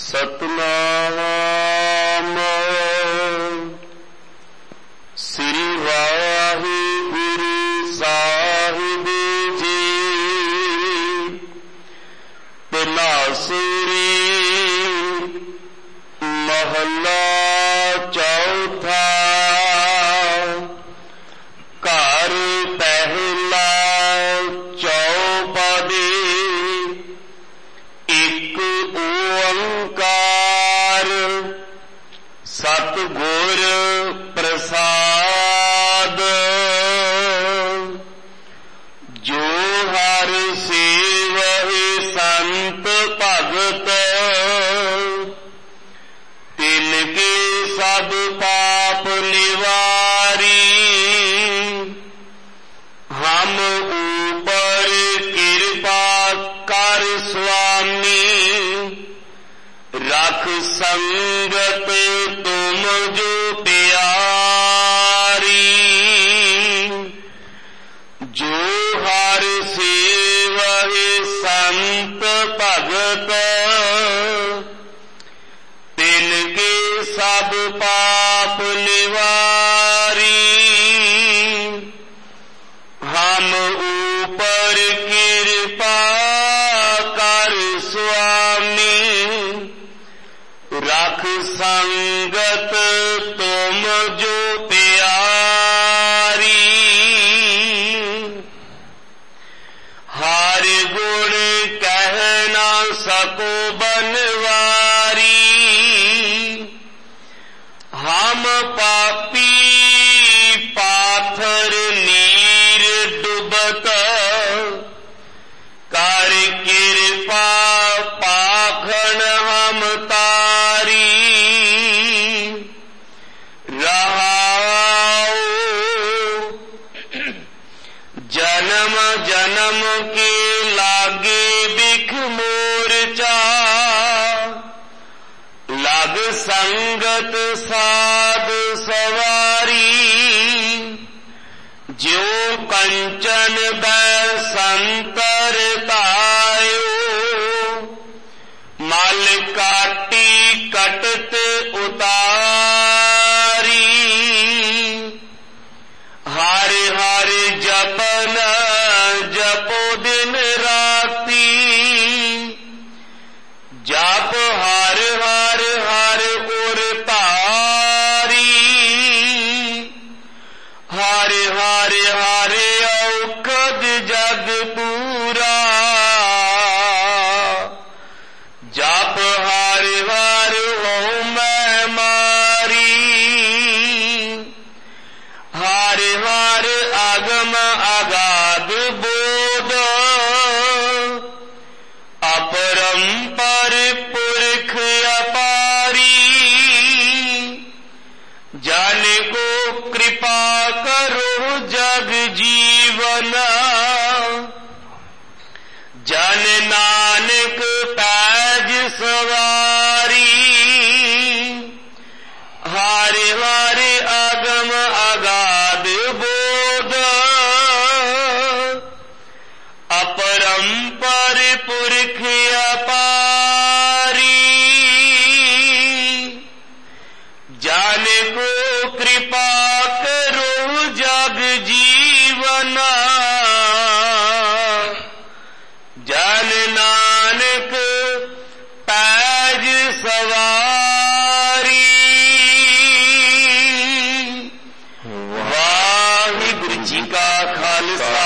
सतनाम श्री वाहिगुरु साहिब जी। बिलासुरी महला चौथा। घर पहला चौपदी। एक ओंकार सतगुर प्रसाद। जो हर सेवहि संत भगत। तिनके सब पाप निवारी। हम ऊपर कृपा कर स्वामी। रख संगत तुम जो प्यारी। जो हर सेवहि संत भगत। तिनके सब पाप निवारी। हम ऊपर कृपा कर स्वामी। रख संगत तुम जो प्यारी। हर गुण कह ना सको बनवारी। हम पापी पाथर नीर डुबत। कर कृपा पाखन हम तारी। रहाओ जन्म जन्म के लागे बिख मोर्चा। लग संगत साध सवारी। जो कंचन बैसंतर तायो। मल काटी कटत उतारी। हर हर जपन जपो दिन राती। जप हर हर हर उर तारी। हर हर हर औखद जग पूरा। जप हर हर हो मैं मारी। हर हर अगम अगाध बोध। अपरंपर पुरख अपारी। जन को कृपा करो जग जीवन। जन नानक पैज सवारी। हर हर अगम अगाध बोध। अपरंपर पुरख अपारी। जन को कृपा करो जग जीवन। जन नानक पैज सवारी। वाहिगुरु जी का खालसा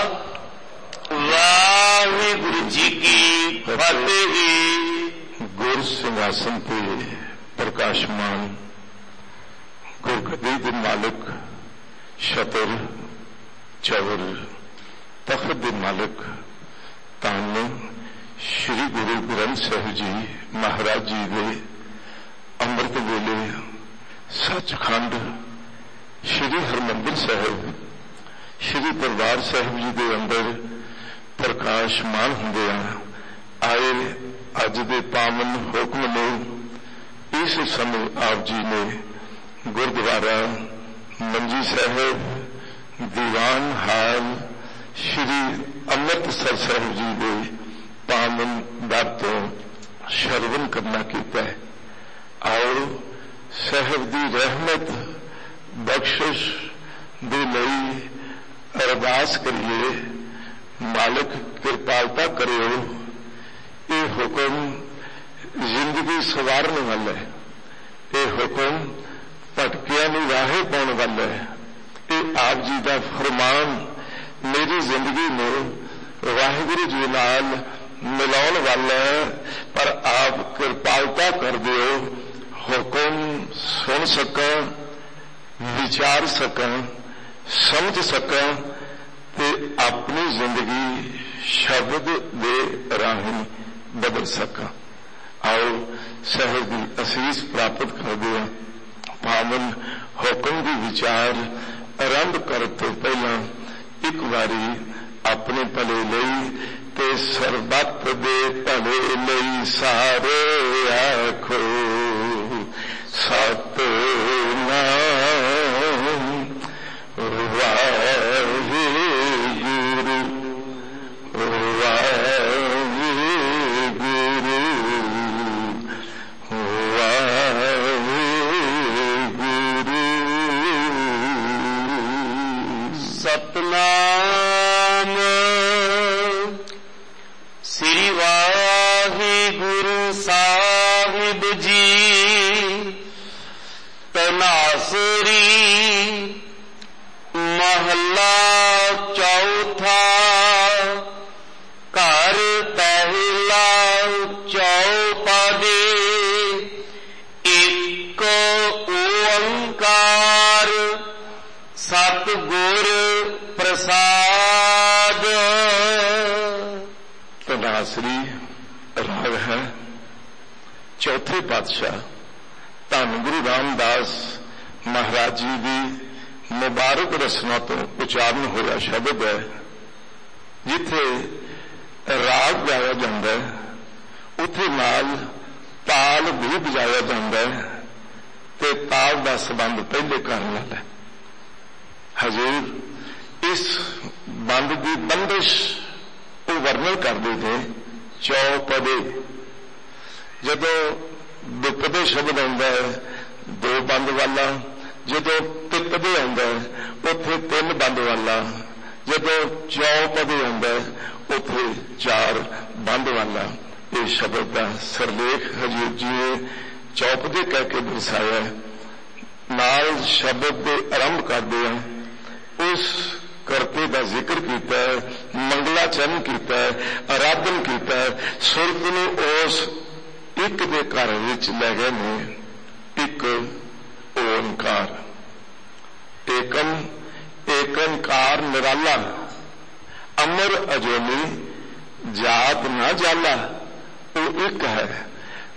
वाहिगुरु जी की फतेह। गुर सिंहासन पे प्रकाशमान गुरगद्दी दे मालिक। छतर चवर तख्त दे मालिक। धन श्री गुरु ग्रंथ साहिब जी महाराज जी दे अमृत वेले सचखंड श्री हरमंदिर साहिब श्री दरबार साहिब जी दे अंदर प्रकाशमान हुंदियां आए अज दे पावन हुक्म ने इस समय आप जी ने गुरुद्वारा मंजी साहिब दीवान हाल श्री अमृतसर साहिब जी के पावन दर तो ਸ਼ਰਵਨ ਕਰਨਾ ਕੀਤਾ ਹੈ। ਆਓ ਸਾਹਿਬ ਦੀ ਰਹਿਮਤ ਬਖਸ਼ਿਸ਼ ਦੇ ਲਈ ਅਰਦਾਸ ਕਰੀਏ। ਮਾਲਕ ਕਿਰਪਾਲਤਾ ਕਰਿਓ। ਇਹ ਹੁਕਮ ਜ਼ਿੰਦਗੀ ਸਵਾਰਨ ਵਾਲਾ ਹੈ। ਇਹ ਹੁਕਮ ਭਟਕਿਆਂ ਨੂੰ ਰਾਹੇ ਪਾਉਣ ਵਾਲਾ ਹੈ। ਇਹ ਆਪ ਜੀ ਦਾ ਫਰਮਾਨ ਮੇਰੀ ਜ਼ਿੰਦਗੀ ਨੂੰ ਵਾਹਿਗੁਰੂ ਜੀ ਨਾਲ ਮਿਲਾਉਣ ਵਾਲਾ ਹੈ। ਪਰ ਆਪ ਕਿਰਪਾਲਤਾ ਕਰ ਦਿਓ, ਹੁਕਮ ਸੁਣ ਸਕਾਂ, ਵਿਚਾਰ ਸਕਾਂ, ਸਮਝ ਸਕਾਂ ਤੇ ਆਪਣੀ ਜ਼ਿੰਦਗੀ ਸ਼ਬਦ ਦੇ ਰਾਹੀਂ ਬਦਲ ਸਕਾਂ। ਆਓ ਸਾਹਿਬ ਦੀ ਅਸੀਸ ਪ੍ਰਾਪਤ ਕਰਦੇ ਹਾਂ। ਪਾਵਨ ਹੁਕਮ ਦੀ ਵਿਚਾਰ ਆਰੰਭ ਕਰਨ ਤੋਂ ਪਹਿਲਾਂ ਇੱਕ ਵਾਰੀ ਆਪਣੇ ਭਲੇ ਲਈ ਤੇ ਸਰਬੱਤ ਦੇ ਭਲੇ ਲਈ ਸਾਰੇ ਆਖੋ ਸਤਿਨਾਮ ਵਾਹਿਗੁਰੂ ਸਤਨਾਮ ਸ੍ਰੀ ਵਾਹਿਗੁਰੂ ਸਾਹਿਬ ਜੀ। ਤਨਾਸਰੀ ਮਹੱਲਾ ਚੌਥਾ। ਘਰ ਪਹਿਲਾ ਚੌਪਦੇ। ਇੱਕ ਓੰਕਾਰ ਸਤਿਗੁਰ ਪ੍ਰਸਾਦ। ਤਨਾਸਰੀ ਰਾਗ ਹੈ। ਚੌਥੇ ਪਾਤਸ਼ਾਹ ਧੰਨ ਗੁਰੂ ਰਾਮਦਾਸ ਮਹਾਰਾਜ ਜੀ ਦੀ ਮੁਬਾਰਕ ਰਸਨਾ ਤੋਂ ਉਚਾਰਨ ਹੋਇਆ ਸ਼ਬਦ ਹੈ। ਜਿੱਥੇ ਰਾਗ ਗਾਇਆ ਜਾਂਦਾ ਹੈ ਉੱਥੇ ਨਾਲ ਤਾਲ ਵੀ ਵਜਾਇਆ ਜਾਂਦਾ ਹੈ ਤੇ ਤਾਲ ਦਾ ਸੰਬੰਧ ਪਹਿਲੇ ਕਰਨ ਵਾਲਾ ਹੈ। ਹਜ਼ੂਰ ਇਸ ਬੰਦ ਦੀ ਬੰਦਿਸ਼ ਉਹ ਵਰਣਨ ਕਰਦੇ ਨੇ। ਚੌਪਦੇ ਜਦੋਂ ਦੁਪਦੇ ਸ਼ਬਦ ਆਉਂਦਾ ਹੈ ਦੋ ਬੰਦ ਵਾਲਾ, ਜਦੋਂ ਤਿੱਪਦੇ ਆਉਂਦਾ ਹੈ ਉੱਥੇ ਤਿੰਨ ਬੰਦ ਵਾਲਾ, ਜਦੋਂ ਚੌਪਦੇ ਆਉਂਦਾ ਹੈ ਉੱਥੇ ਚਾਰ ਬੰਦ ਵਾਲਾ। ਇਹ ਸ਼ਬਦ ਦਾ ਸਰਲੇਖ ਹਜ਼ੂਰ ਜੀ ਨੇ ਚੌਪਦੇ ਕਹਿ ਕੇ ਦਰਸਾਇਆ। ਨਾਲ ਸ਼ਬਦ ਦੇ ਆਰੰਭ ਕਰਦੇ ਆ ਉਸ ਕਰਤੇ ਦਾ ਜ਼ਿਕਰ ਕੀਤਾ ਹੈ, ਮੰਗਲਾਚਰਨ ਕੀਤਾ ਹੈ, ਆਰਾਧਨ ਕੀਤਾ ਹੈ। ਸੁਰਤ ਨੂੰ ਉਸ ਇੱਕ ਦੇ ਘਰ ਵਿੱਚ ਲੈ ਗਏ ਨੇ। ਇੱਕ ਓੰਕਾਰ। ਏਕਮ ਏਕੰਕਾਰ ਨਿਰਾਲਾ ਅਮਰ ਅਜੋਨੀ ਜਾਤ ਨਾ ਜਾਲਾ। ਉਹ ਇੱਕ ਹੈ।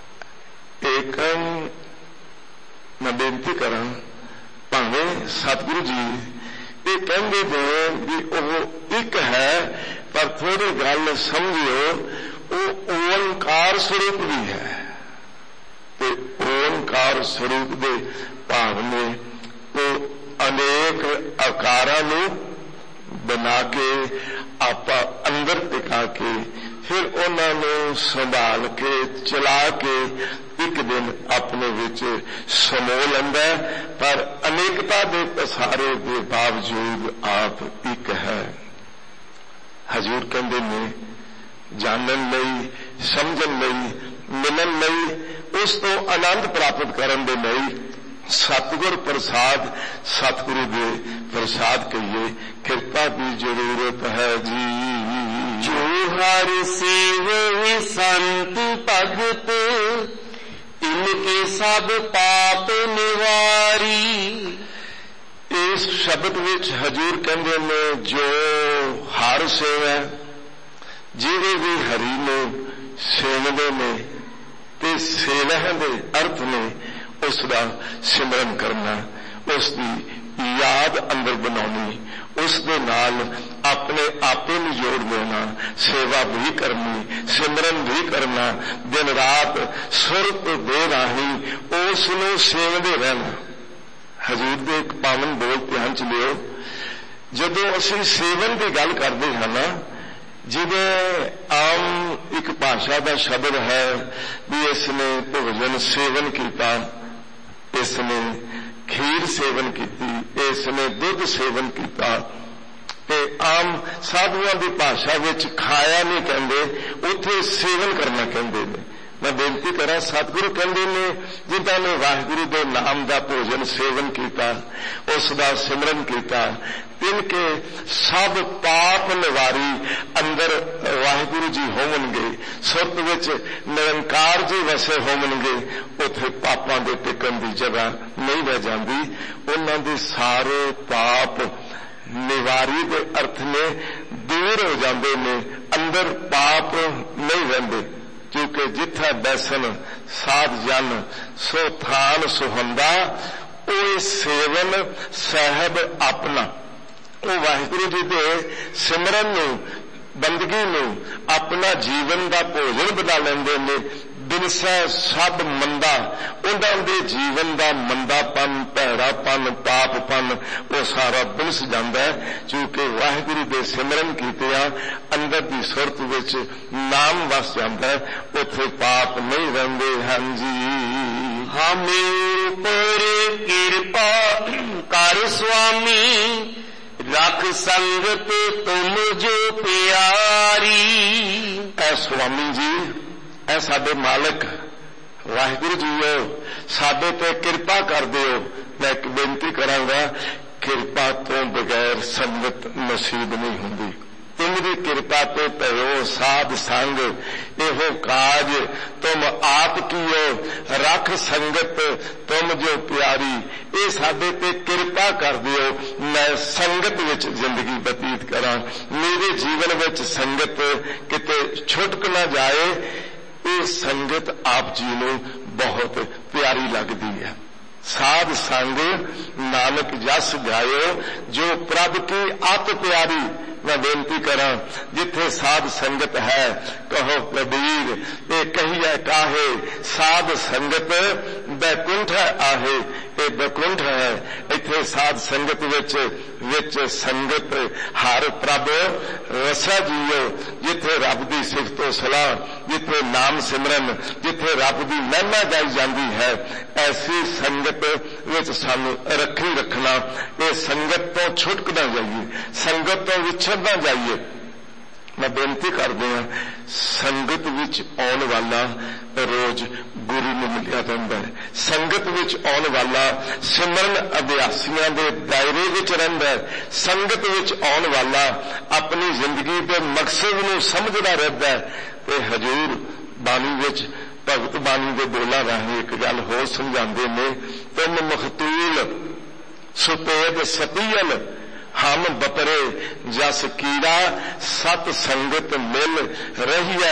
ਏਕਮ ਮੈਂ ਬੇਨਤੀ ਕਰਾਂ ਭਾਵੇਂ ਸਤਿਗੁਰੂ ਜੀ ਇਹ ਕਹਿੰਦੇ ਨੇ ਵੀ ਉਹ ਇੱਕ ਹੈ, ਪਰ ਥੋੜੀ ਗੱਲ ਸਮਝਿਓ ਉਹ ਓੰਕਾਰ ਸਰੂਪ ਵੀ ਹੈ। ਤੇ ਓੰਕਾਰ ਸਰੂਪ ਦੇ ਭਾਵ ਨੇ ਉਹ ਅਨੇਕ ਆਕਾਰਾਂ ਨੂੰ ਬਣਾ ਕੇ ਆਪਾਂ ਅੰਦਰ ਟਿਕਾ ਕੇ ਫਿਰ ਉਹਨਾਂ ਨੂੰ ਸੰਭਾਲ ਕੇ ਚਲਾ ਕੇ ਇੱਕ ਦਿਨ ਆਪਣੇ ਵਿੱਚ ਸਮੋ ਲੈਂਦਾ। ਪਰ ਅਨੇਕਤਾ ਦੇ ਪਸਾਰੇ ਦੇ ਬਾਵਜੂਦ ਆਪ ਇੱਕ ਹੈ। ਹਜ਼ੂਰ ਕਹਿੰਦੇ ਨੇ ਜਾਣਨ ਲਈ, ਸਮਝਣ ਲਈ, ਮਿਲਣ ਲਈ, ਉਸ ਤੋਂ ਆਨੰਦ ਪ੍ਰਾਪਤ ਕਰਨ ਦੇ ਲਈ ਸਤਿਗੁਰ ਪ੍ਰਸਾਦ, ਸਤਿਗੁਰੂ ਦੇ ਪ੍ਰਸਾਦ ਕਹੀਏ। ਕਿਰਪਾ ਦੀ ਜ਼ਰੂਰਤ ਹੈ ਜੀ। ਜੋ ਹਰ ਸੇਵ ਸੰਤ ਭਗਤ ਇਨਕੇ ਸਭ ਪਾਪ ਨਿਵਾਰੀ। ਇਸ ਸ਼ਬਦ ਵਿੱਚ ਹਜ਼ੂਰ ਕਹਿੰਦੇ ਨੇ ਜੋ ਹਰ ਸੇਵਾ, ਜਿਹੜੇ ਵੀ ਹਰੀ ਨੂੰ ਸੇਵਦੇ ਨੇ ਤੇ ਸੇਵਾ ਦੇ ਅਰਥ ਨੇ ਉਸ ਦਾ ਸਿਮਰਨ ਕਰਨਾ, ਉਸ ਦੀ ਯਾਦ ਅੰਦਰ ਬਣਾਉਣੀ, ਉਸ ਦੇ ਨਾਲ ਆਪਣੇ ਆਪੇ ਨੂੰ ਜੋੜ ਦੇਣਾ, ਸੇਵਾ ਵੀ ਕਰਨੀ, ਸਿਮਰਨ ਵੀ ਕਰਨਾ, ਦਿਨ ਰਾਤ ਸੁਰਤ ਦੇ ਰਾਹੀਂ ਉਸ ਨੂੰ ਸੇਵਦੇ ਰਹਿਣਾ। ਹਜ਼ੂਰ ਦੇ ਇੱਕ ਪਾਵਨ ਬੋਲ ਧਿਆਨ ਚ ਲਿਓ। ਜਦੋਂ ਅਸੀਂ ਸੇਵਨ ਦੀ ਗੱਲ ਕਰਦੇ ਹਾਂ ਨਾ, ਜਿਵੇਂ ਆਮ ਇੱਕ ਭਾਸ਼ਾ ਦਾ ਸ਼ਬਦ ਹੈ ਵੀ ਇਸ ਨੇ ਭੋਜਨ ਸੇਵਨ ਕੀਤਾ, ਇਸ ਨੇ ਖੀਰ ਸੇਵਨ ਕੀਤੀ, ਇਸ ਨੇ ਦੁੱਧ ਸੇਵਨ ਕੀਤਾ, ਤੇ ਆਮ ਸਾਧੂਆਂ ਦੀ ਭਾਸ਼ਾ ਵਿੱਚ ਖਾਇਆ ਨਹੀਂ ਕਹਿੰਦੇ, ਉੱਥੇ ਸੇਵਨ ਕਰਨਾ ਕਹਿੰਦੇ ਨੇ। ਮੈਂ ਬੇਨਤੀ ਕਰਾਂ, ਸਤਿਗੁਰੂ ਕਹਿੰਦੇ ਨੇ ਜਿਨ੍ਹਾਂ ਨੇ ਵਾਹਿਗੁਰੂ ਦੇ ਨਾਮ ਦਾ ਭੋਜਨ ਸੇਵਨ ਕੀਤਾ, ਉਸ ਦਾ ਸਿਮਰਨ ਕੀਤਾ, ਤਿਨਕੇ ਸਭ ਪਾਪ ਨਿਵਾਰੀ ਅੰਦਰ ਵਾਹਿਗੁਰੂ ਜੀ ਹੋਵਣਗੇ, ਸੁਰਤ ਵਿੱਚ ਨਿਰੰਕਾਰ ਜੀ ਵਸੇ ਹੋਵਣਗੇ, ਉੱਥੇ ਪਾਪਾਂ ਦੇ ਟਿਕਣ ਦੀ ਜਗ੍ਹਾ ਨਹੀਂ ਰਹਿ ਜਾਂਦੀ। ਉਹਨਾਂ ਦੇ ਸਾਰੇ ਪਾਪ ਨਿਵਾਰੀ ਦੇ ਅਰਥ ਨੇ ਦੂਰ ਹੋ ਜਾਂਦੇ ਨੇ, ਅੰਦਰ ਪਾਪ ਨਹੀਂ ਰਹਿੰਦੇ, ਕਿਉਂਕਿ ਜਿੱਥਾ ਬੈਸਨ ਸਾਧ ਜਨ ਸੋ ਥਾਨ ਸੁਹੰਦਾ, ਉਹ ਸੇਵਨ ਸਾਹਿਬ ਆਪਣਾ, ਉਹ ਵਾਹਿਗੁਰੂ ਜੀ ਦੇ ਸਿਮਰਨ ਨੂੰ, ਬੰਦਗੀ ਨੂੰ ਆਪਣਾ ਜੀਵਨ ਦਾ ਭੋਜਨ ਬਣਾ ਲੈਂਦੇ ਨੇ। ਬਿਨਸੈ ਸਭ ਮੰਦਾ, ਉਹਨਾਂ ਦੇ ਜੀਵਨ ਦਾ ਮੰਦਾਪਨ, ਭੈੜਾਪਨ, ਪਾਪਪਨ ਉਹ ਸਾਰਾ ਬਿਨਸ ਜਾਂਦਾ ਹੈ, ਕਿਉਂਕਿ ਵਾਹਿਗੁਰੂ ਦੇ ਸਿਮਰਨ ਕੀਤਿਆਂ ਅੰਦਰ ਦੀ ਸੁਰਤ ਵਿੱਚ ਨਾਮ ਵਸ ਜਾਂਦਾ ਹੈ, ਉੱਥੇ ਪਾਪ ਨਹੀਂ ਰਹਿੰਦੇ ਹਨ ਜੀ। ਹਮੇ ਉਪਰ ਕਿਰਪਾ ਕਰ ਸੁਆਮੀ, ਰੱਖ ਸੰਗਤ ਤੁਮ ਜੋ ਪਿਆਰੀ। ਐ ਸੁਆਮੀ ਜੀ, ਐ ਸਾਡੇ ਮਾਲਕ ਵਾਹਿਗੁਰੂ ਜੀਓ, ਸਾਡੇ ਤੇ ਕਿਰਪਾ ਕਰ ਦਿਓ। ਮੈਂ ਇੱਕ ਬੇਨਤੀ ਕਰਾਂਗਾ, ਕਿਰਪਾ ਤੋਂ ਬਗੈਰ ਸੰਗਤ ਨਸੀਬ ਨਹੀਂ ਹੁੰਦੀ। ਤੁਮਰੀ ਕਿਰਪਾ ਤੇ ਭਇਓ ਸਾਧ ਸੰਗ, ਇਹੋ ਕਾਜ ਤੁਮ ਆਪ ਕੀਓ, ਰੱਖ ਸੰਗਤ ਤੁਮ ਜੋ ਪਿਆਰੀ। ਇਹ ਸਾਡੇ ਤੇ ਕਿਰਪਾ ਕਰ ਦਿਓ, ਮੈਂ ਸੰਗਤ ਵਿੱਚ ਜ਼ਿੰਦਗੀ ਬਤੀਤ ਕਰਾਂ, ਮੇਰੇ ਜੀਵਨ ਵਿੱਚ ਸੰਗਤ ਕਿਤੇ ਛੁਟਕ ਨਾ ਜਾਏ। ਇਹ ਸੰਗਤ ਆਪ ਜੀ ਨੂੰ ਬਹੁਤ ਪਿਆਰੀ ਲੱਗਦੀ ਹੈ। ਸਾਧ ਸੰਗ ਨਾਨਕ ਜਸ ਗਾਇਓ, ਜੋ ਪ੍ਰਭ ਕੀ ਅਤ ਪਿਆਰੀ। ਮੈਂ ਬੇਨਤੀ ਕਰਾਂ, ਜਿੱਥੇ ਸਾਧ ਸੰਗਤ ਹੈ, ਕਹੋ ਕਬੀਰ ਇਹ ਕਹੀਏ ਕਾਹੇ, ਸਾਧ ਸੰਗਤ ਬੈਕੁੰਠ ਆਹੇ, ਇਹ ਬੈਕੁੰਠ ਹੈ। ਇੱਥੇ ਸਾਧ ਸੰਗਤ ਵਿੱਚ ਸੰਗਤ ਹਰ ਪ੍ਰਭ ਰਸਾ ਜੀਓ, ਜਿੱਥੇ ਰੱਬ ਦੀ ਸਿਫਤੋ ਸਲਾਹ, ਜਿੱਥੇ ਨਾਮ ਸਿਮਰਨ, ਜਿੱਥੇ ਰੱਬ ਦੀ ਮਹਿਮਾ ਗਾਈ ਜਾਂਦੀ ਹੈ, ਐਸੀ ਸੰਗਤ ਵਿੱਚ ਸਾਨੂੰ ਰੱਖੀ ਰੱਖਣਾ। ਇਹ ਸੰਗਤ ਤੋਂ ਛੁਟਕ ਨਾ ਜਾਈਏ, ਸੰਗਤ ਤੋਂ ਵਿਛੜ ਨਾ ਜਾਈਏ। ਮੈਂ ਬੇਨਤੀ ਕਰਦੇ ਹਾਂ, ਸੰਗਤ ਵਿੱਚ ਆਉਣ ਵਾਲਾ ਰੋਜ਼ ਗੁਰੂ ਨੂੰ ਮਿਲਿਆ ਜਾਂਦਾ ਹੈ। ਸੰਗਤ ਵਿੱਚ ਆਉਣ ਵਾਲਾ ਸਿਮਰਨ ਅਭਿਆਸੀਆਂ ਦੇ ਦਾਇਰੇ ਵਿੱਚ ਰਹਿੰਦਾ ਹੈ। ਸੰਗਤ ਵਿੱਚ ਆਉਣ ਵਾਲਾ ਆਪਣੀ ਜ਼ਿੰਦਗੀ ਦੇ ਮਕਸਦ ਨੂੰ ਸਮਝਦਾ ਰਹਿੰਦਾ ਹੈ। ਤੇ ਹਜ਼ੂਰ ਬਾਣੀ ਵਿੱਚ ਭਗਤ ਬਾਣੀ ਦੇ ਬੋਲਾਂ ਰਾਹੀਂ ਇੱਕ ਗੱਲ ਹੋਰ ਸਮਝਾਉਂਦੇ ਨੇ, ਤੁਮ ਮਖਤੂਲ ਸੁਪੇਦ ਸਤੀਅਲ, ਹਮ ਬਪਰੇ ਜਸ ਕੀੜਾ, ਸਤ ਸੰਗਤ ਮਿਲ ਰਹੀਐ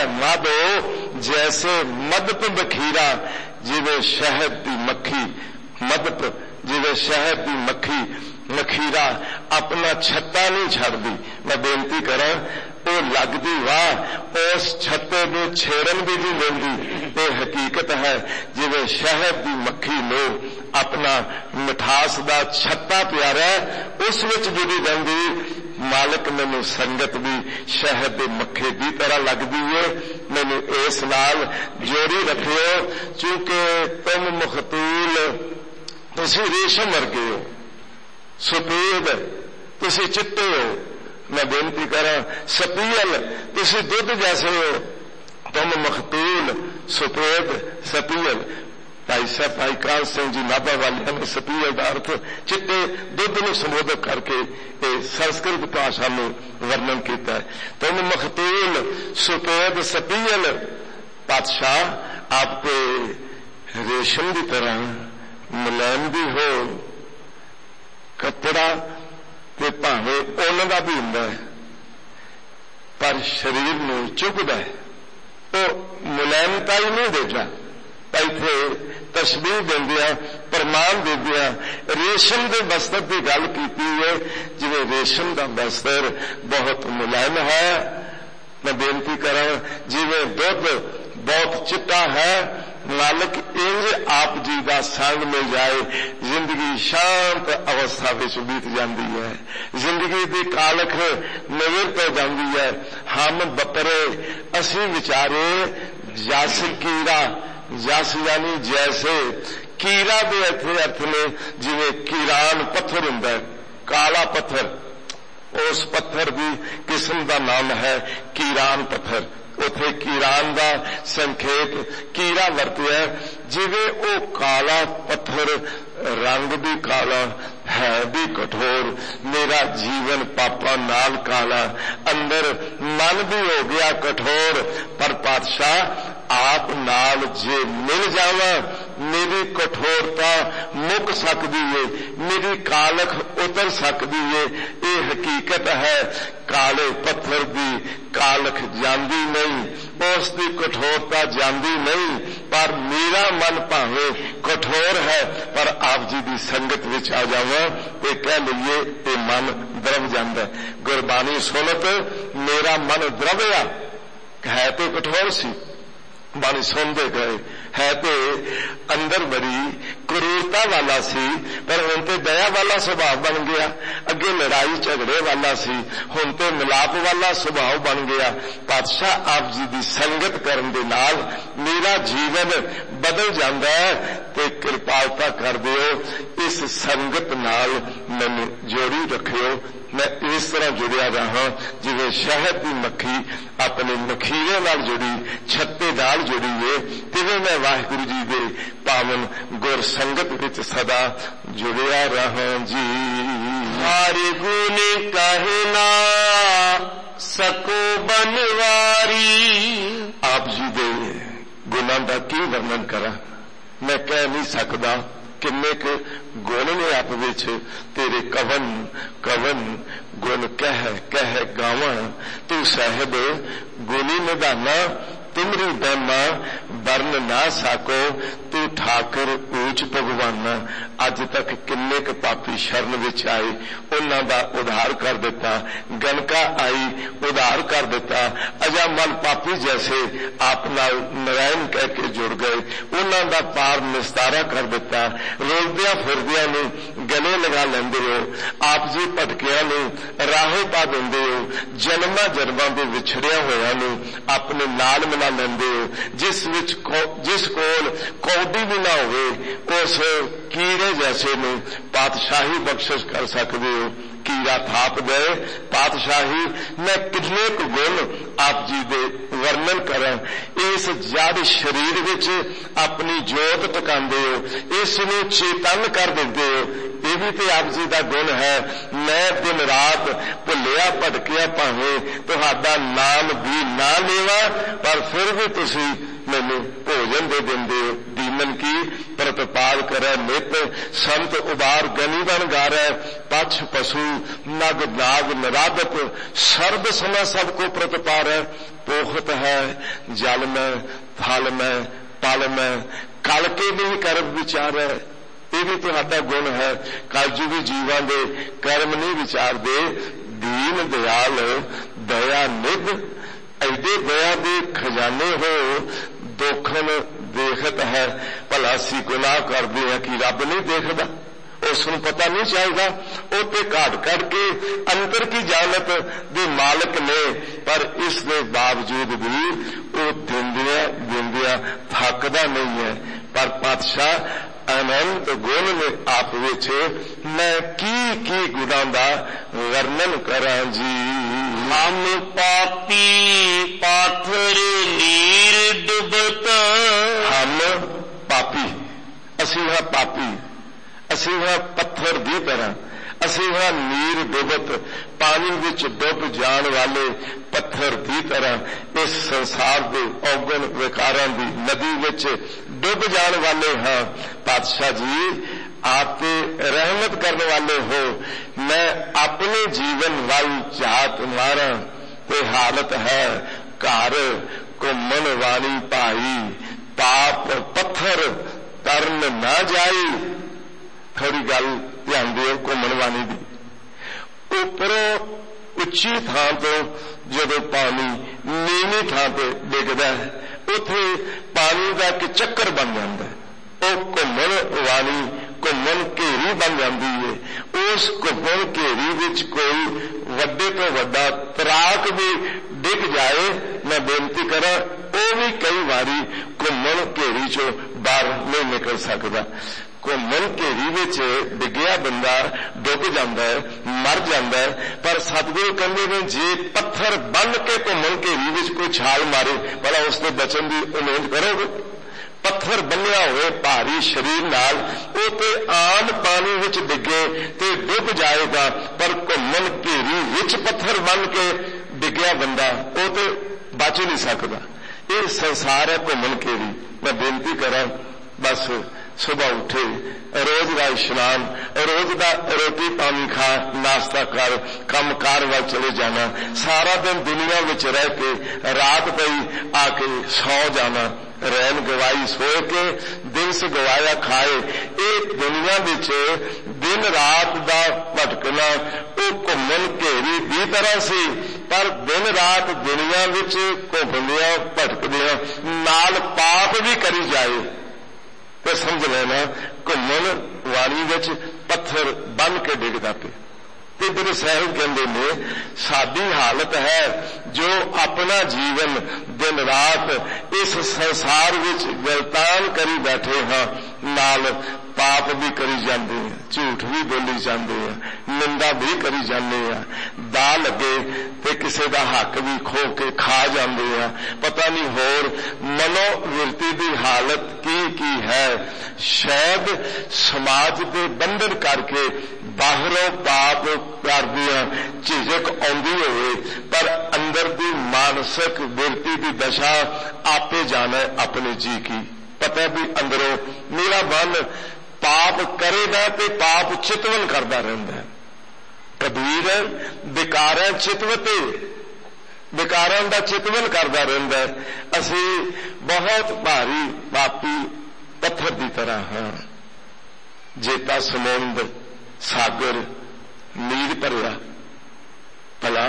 ਮਾਧੋ, ਜੈਸੇ ਮਦਪ ਬਖੀਰਾ। ਜਿਵੇਂ ਸ਼ਹਿਦ ਦੀ ਮੱਖੀ, ਮਦਪ ਜਿਵੇਂ ਸ਼ਹਿਦ ਦੀ ਮੱਖੀ ਮਖੀਰਾ ਆਪਣਾ ਛੱਤਾ ਨਹੀਂ ਛੱਡਦੀ। ਮੈਂ ਬੇਨਤੀ ਕਰਾਂ, ਉਹ ਲੱਗਦੀ ਵਾਹ, ਉਸ ਛੱਤੇ ਨੂੰ ਛੇੜਨ ਦੀ ਨਹੀਂ ਲੈਂਦੀ। ਇਹ ਹਕੀਕਤ ਹੈ, ਜਿਵੇਂ ਸ਼ਹਿਦ ਦੀ ਮੱਖੀ ਨੂੰ ਆਪਣਾ ਮਿਠਾਸ ਦਾ ਛੱਤਾ ਪਿਆਰਾ, ਉਸ ਵਿੱਚ ਜੁੜੀ ਰਹਿੰਦੀ। ਮਾਲਕ ਮੈਨੂੰ ਸੰਗਤ ਵੀ ਸ਼ਹਿਦ ਦੇ ਮੱਖੇ ਦੀ ਤਰ੍ਹਾਂ ਲੱਗਦੀ ਏ, ਮੈਨੂੰ ਇਸ ਨਾਲ ਜੋੜੀ ਰੱਖਿਓ, ਕਿਉਂਕਿ ਤੁਮ ਮਖਤੂਲ, ਤੁਸੀਂ ਰੇਸ਼ਮ ਵਰਗੇ ਹੋ, ਸੁਪੇਦ ਤੁਸੀਂ ਚਿੱਟੇ ਹੋ। ਮੈਂ ਬੇਨਤੀ ਕਰਾਂ, ਸਪੀਅਲ ਤੁਸੀਂ ਦੁੱਧ ਜੈਸੇ ਹੋ। ਤੁਮ ਮਖਤੂਲ ਸੁਪੇਦ ਸਪੀਅਲ। ਭਾਈ ਸਾਹਿਬ ਭਾਈ ਕਾਲ ਸਿੰਘ ਜੀ ਨਾਭਾ ਵਾਲਿਆਂ ਨੇ ਸਪੀਅਲ ਦਾ ਅਰਥ ਚਿੱਟੇ ਦੁੱਧ ਨੂੰ ਸੰਬੋਧਨ ਕਰਕੇ ਇਹ ਸੰਸਕ੍ਰਿਤ ਭਾਸ਼ਾ ਨੂੰ ਵਰਣਨ ਕੀਤਾ ਹੈ। ਤੁਮ ਮਖਤੂਲ ਸੁਪੇਦ ਸਪੀਅਲ। ਪਾਤਸ਼ਾਹ ਆਪ ਤੇ ਰੇਸ਼ਮ ਦੀ ਤਰ੍ਹਾਂ ਮੁਲਾਇਮ ਵੀ ਹੋ, ਕੱਪੜਾ ਤੇ ਭਾਵੇਂ ਉਹਨਾਂ ਦਾ ਵੀ ਹੁੰਦਾ ਹੈ, ਪਰ ਸਰੀਰ ਨੂੰ ਚੁੱਭਦਾ ਹੈ, ਉਹ ਮੁਲਾਇਮਤਾ ਹੀ ਨਹੀਂ ਦੇਦਾ। ਇੱਥੇ ਤਸ਼ਬੀਹ ਦਿੰਦਿਆਂ, ਪ੍ਰਮਾਣ ਦਿੰਦਿਆਂ ਰੇਸ਼ਮ ਦੇ ਬਸਤਰ ਦੀ ਗੱਲ ਕੀਤੀ ਹੈ, ਜਿਵੇਂ ਰੇਸ਼ਮ ਦਾ ਬਸਤਰ ਬਹੁਤ ਮੁਲਾਇਮ ਹੈ। ਮੈਂ ਬੇਨਤੀ ਕਰਾਂ, ਜਿਵੇਂ ਦੁੱਧ ਬਹੁਤ ਚਿੱਟਾ ਹੈ, मालिक इंज आप जी का संग मिल जाए जिंदगी शांत अवस्था विच बीत जाती है, जिंदगी की कालख निवृत्त हो जाती है। हम बपरे असी विचारे जस कीड़ा, जस यानी जैसे कीड़ा दे इत्थे अर्थ ने जिवें कीरान पत्थर हुंदा है, काला पत्थर, उस पत्थर की किस्म का नाम है कीरान पत्थर। उथे कीरान का संखेप कीड़ा वरतिया, जिवें वो काला पत्थर रंग भी काला है भी कठोर, मेरा जीवन पापा नाल काला, अंदर मन भी हो गया कठोर, पर पातशाह आप नाल जे मिल जावा मेरी कठोरता मुक सकती है, मेरी कालख उतर सकती है। ये हकीकत है, काले पत्थर की कालख जांदी नहीं, उसकी कठोरता जांदी नहीं, पर मेरा मन भावे कठोर है पर आप जी की संगत विच आ जावा तो कह लीए ये मन द्रव जाता है। गुरबाणी सुनत मेरा मन द्रवया, है तो कठोर सी, बाणी सुनते गए, है तो अंदर बड़ी क्रूरता वाला सी, पर हुण ते दया वाला सुभाव बन गया। अगे लड़ाई झगड़े वाला सी, हुण ते मिलाप वाला सुभाव बन गया। पातशाह आप जी की संगत करन दे नाल मेरा जीवन बदल जाता है, ते कृपालता कर दिओ, इस संगत नाल मैनूं जोड़ी रखियो। मैं इस तरह जुड़िया रहा जिवें शहद की मक्खी अपने मखीरे नाल जुड़ी, छत्ते नाल जुड़ी है, तिवें मैं वाहिगुरु जी दे पावन गुर संगत विच सदा जुड़िया रहा जी। हर गुण कहे ना सको बनवारी, आप जी दे गुणां दा की वर्णन करा, मैं कह नहीं सकदा। किन्ने क गुण ने आप विच तेरे कवन कवन गुण कह कह गावा, तू साहिब गुणी निधाना तुमरी बहना बरन ना साको, तू ठाकर ऊंच भगवाना। अज तक किन्ने क पापी शरण विच आए, उन्हां दा उद्धार कर दिता, गणका आई उद्धार कर दिता, अजामल पापी जैसे आप नाल नारायण कह के जुड़ गए, उन्हां दा पार निस्तारा कर दिता। रोलदिया फिरदिया नूं गले लगा लेंदे हो, आप जी भटकिया नूं राहे पा दिंदे हो, जन्मां जन्मां दे विछड़िया होया नूं अपने नाल मिला लेंदे हो। जिस कोल कौडी भी ना होवे उस कीड़े जैसे नूं पातशाही बख्शिश कर सकदे हो। कीड़ा थाप गए पातशाही, मैं कितने को गुण आप जी दे वर्णन करा। इस जड़ शरीर विच अपनी जोत टकांदे हो, इस नूं चेतन कर दिंदे हो, ये भी तो आप जी का गुण है। मैं दिन रात भुलिया भटकिया भावें तुहाडा नाम भी ना लेवा, पर फिर भी तुसी मैनूं भोजन दे दिंदे हो। दीमन की प्रतिपाल करे नित, संत उबार गनी बन गारै, पक्ष पशु नग नाग नरादत, सर्ब समा सबको प्रतिपारै। पोखत है जल में फल में पल में, कल के नहीं कर्म विचार है, ये भी तुहाडा गुण है। कलयुगी जीवां दे कर्म नहीं विचारदे, दीन दयाल दया निध, ऐडे दया दे खजाने हो, दोखन देखत है। भला असीं गुनाह करदे हैं कि रब नहीं देखदा, उसनूं पता नहीं चाहिदा, उते घाट करके अंतर की जानत दे मालिक ने, पर इस दे बावजूद भी वो दिंदिया दिंदिया थकदा नहीं है। पर पातशाह अनंत गुण ने आप विच मैं की गुणां दा वर्णन करां जी। हम पापी पाथर नीर डुबत, हम पापी, असी हां पापी, असी हां पत्थर दी तरह, असी हां नीर डुबत, पानी विच डुब जाण वाले पत्थर दी तरह इस संसार के औगण विकारां दी नदी विच डुब जाण वाले हां। पातशाह जी आप रहमत करने वाले हो, मैं अपने जीवन वाल झात मारा, ते हालत है घर घुमन वाली भाई, पाप पत्थर तरन ना जाई। थोड़ी गल ध्यान दिओ घुमन वाली दी, उपरों उच्ची थां तो जदों पानी नीवी थां ते डिगदा है, ਉੱਥੇ ਪਾਣੀ ਦਾ ਇੱਕ ਚੱਕਰ ਬਣ ਜਾਂਦਾ, ਉਹ ਘੁੰਮਣ ਵਾਲੀ ਘੁੰਮਣ ਘੇਰੀ ਬਣ ਜਾਂਦੀ ਹੈ। ਉਸ ਘੁੰਮਣ ਘੇਰੀ ਵਿੱਚ ਕੋਈ ਵੱਡੇ ਤੋਂ ਵੱਡਾ ਤਰਾਕ ਵੀ ਡਿੱਗ ਜਾਏ, ਮੈਂ ਬੇਨਤੀ ਕਰਾਂ, ਉਹ ਵੀ ਕਈ ਵਾਰੀ ਘੁੰਮਣ ਘੇਰੀ ਚੋਂ ਬਾਹਰ ਨਹੀਂ ਨਿਕਲ ਸਕਦਾ। ਘੁੰਮਣ ਘੇਰੀ ਵਿੱਚ ਡਿੱਗਿਆ ਬੰਦਾ ਡੁੱਬ ਜਾਂਦਾ ਹੈ, ਮਰ ਜਾਂਦਾ ਹੈ। ਪਰ ਸਤਿਗੁਰੂ ਕਹਿੰਦੇ ਨੇ ਜੇ ਪੱਥਰ ਬੰਨ੍ਹ ਕੇ ਘੁੰਮਣ ਘੇਰੀ ਵਿੱਚ ਕੋਈ ਛਾਲ ਮਾਰੇ, ਭਲਾ ਉਸ ਤੋਂ ਬਚਣ ਦੀ ਉਮੀਦ ਕਰੋਗੇ? ਪੱਥਰ ਬੰਨਿਆ ਹੋਵੇ ਭਾਰੀ ਸਰੀਰ ਨਾਲ, ਉਹ ਤੇ ਆਮ ਪਾਣੀ ਵਿੱਚ ਡਿੱਗੇ ਤੇ ਡੁੱਬ ਜਾਏਗਾ, ਪਰ ਘੁੰਮਣ ਘੇਰੀ ਵਿੱਚ ਪੱਥਰ ਬੰਨ੍ਹ ਕੇ ਡਿੱਗਿਆ ਬੰਦਾ ਉਹ ਤੇ ਬਚ ਨਹੀਂ ਸਕਦਾ। ਇਹ ਸੰਸਾਰ ਹੈ ਘੁੰਮਣ ਘੇਰੀ। ਮੈਂ ਬੇਨਤੀ ਕਰਾਂ, ਬਸ ਸੁਬਹ ਉੱਠੇ, ਰੋਜ਼ ਦਾ ਇਸ਼ਨਾਨ, ਰੋਜ਼ ਦਾ ਰੋਟੀ ਪਾਣੀ ਖਾ, ਨਾਸ਼ਤਾ ਕਰ, ਕੰਮਕਾਰ ਵੱਲ ਚਲੇ ਜਾਣਾ, ਸਾਰਾ ਦਿਨ ਦੁਨੀਆ ਵਿੱਚ ਰਹਿ ਕੇ ਰਾਤ ਪਈ ਆ ਕੇ ਸੌ ਜਾਣਾ, ਰੈਨ ਗਵਾਈ ਸੋਏ ਕੇ ਦਿਨ ਗਵਾਇਆ ਖਾਏ। ਇਹ ਦੁਨੀਆ ਵਿੱਚ ਦਿਨ ਰਾਤ ਦਾ ਭਟਕਣਾ ਉਹ ਘੁੰਮਣ ਘੇਰੀ ਦੀ ਤਰ੍ਹਾਂ ਸੀ, ਪਰ ਦਿਨ ਰਾਤ ਦੁਨੀਆ ਵਿੱਚ ਘੁੰਮਦਿਆਂ ਭਟਕਦਿਆਂ ਨਾਲ ਪਾਪ ਵੀ ਕਰੀ ਜਾਏ ਤੇ ਸਮਝ ਲੈਣਾ ਘੁੰਮਣ ਵਾਲੀ ਵਿੱਚ ਪੱਥਰ ਬੰਨ੍ਹ ਕੇ ਡਿੱਗਦਾ ਪਿਆ। ਤੇ ਗੁਰੂ ਸਾਹਿਬ ਕਹਿੰਦੇ ਨੇ ਸਾਡੀ ਹਾਲਤ ਹੈ ਜੋ ਆਪਣਾ ਜੀਵਨ ਦਿਨ ਰਾਤ ਇਸ ਸੰਸਾਰ ਵਿੱਚ ਗਲਤਾਨ ਕਰੀ ਬੈਠੇ ਹਾਂ, ਨਾਲ ਪਾਪ ਵੀ ਕਰੀ ਜਾਂਦੇ ਆ, ਝੂਠ ਵੀ ਬੋਲੀ ਜਾਂਦੇ ਆ, ਨਿੰਦਾ ਵੀ ਕਰੀ ਜਾਂਦੇ ਆ, ਦਾ ਲੱਗੇ ਤੇ ਕਿਸੇ ਦਾ ਹੱਕ ਵੀ ਖੋ ਕੇ ਖਾ ਜਾਂਦੇ ਆ। ਪਤਾ ਨਹੀਂ ਹੋਰ ਮਨੋ ਵਿਰਤੀ ਦੀ ਹਾਲਤ ਕੀ ਹੈ। ਸ਼ਾਇਦ ਸਮਾਜ ਦੇ ਬੰਧਨ ਕਰਕੇ ਬਾਹਰੋਂ ਪਾਪ ਕਰਦਿਆਂ ਝਿਜਕ ਆਉਂਦੀ ਹੋਵੇ, ਪਰ ਅੰਦਰ ਦੀ ਮਾਨਸਿਕ ਵਿਰਤੀ ਦੀ ਦਸ਼ਾ ਆਪੇ ਜਾਣੇ ਆਪਣੇ ਜੀ ਕੀ। ਪਤਾ ਵੀ ਅੰਦਰੋਂ ਮੇਰਾ ਮਨ ਪਾਪ ਕਰੇਗਾ ਤੇ ਪਾਪ ਚਿਤਵਨ ਕਰਦਾ ਰਹਿੰਦਾ। ਕਬੀਰ ਵਿਕਾਰਾਂ ਚਿਤਵਤੇ, ਵਿਕਾਰਾਂ ਦਾ ਚਿਤਵਨ ਕਰਦਾ ਰਹਿੰਦਾ। ਅਸੀਂ ਬਹੁਤ ਭਾਰੀ ਪਾਪੀ ਪੱਥਰ ਦੀ ਤਰ੍ਹਾਂ ਹਾਂ। ਜੇਤਾ ਸਮੁੰਦਰ ਸਾਗਰ ਨੀਰ ਭਰਿਆ, ਭਲਾ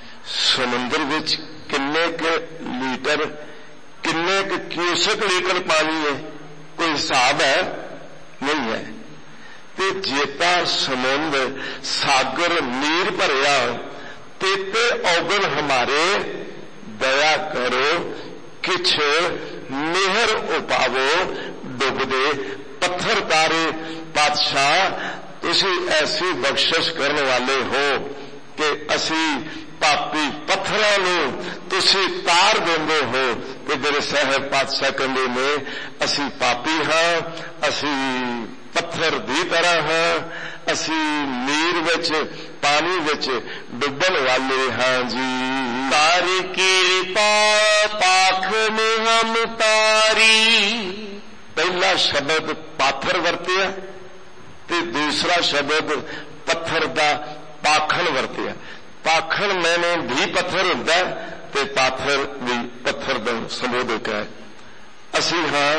ਸਮੁੰਦਰ ਵਿੱਚ ਕਿੰਨੇ ਕੁ ਲੀਟਰ, ਕਿੰਨੇ ਕੁ ਕਿਊਸਕ ਲੀਟਰ ਪਾਣੀ ਹੈ? ਕੋਈ ਹਿਸਾਬ ਹੈ? ਨਹੀਂ ਹੈ। ਤੇ ਜੇਤਾ ਸਮੁੰਦਰ ਸਾਗਰ ਨੀਰ ਭਰਿਆ, तेते औगण हमारे दया करो, किछ मेहर उपावो डुबदे पत्थर तारे। पातशाह तुसी ऐसी बख्शिश करने वाले हो कि असी पापी पत्थरां नूं तुसी तार देंदे हो। ते मेरे साहब पातशाह कहंदे ने असी पापी हां, असी पत्थर दी तरह हां, असी नीर विच पानी विच डुबण वाले हां जी। कर कृपा पाख में हम तारी। पहला शब्द पाथर वरतिया ते दूसरा शब्द पत्थर दा पाखण वरतिया। पाखण मैंने भी पत्थर हुंदा ते पाथर भी पत्थर दा संबोधक है। असी हां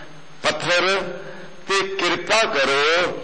पत्थर ते कृपा करो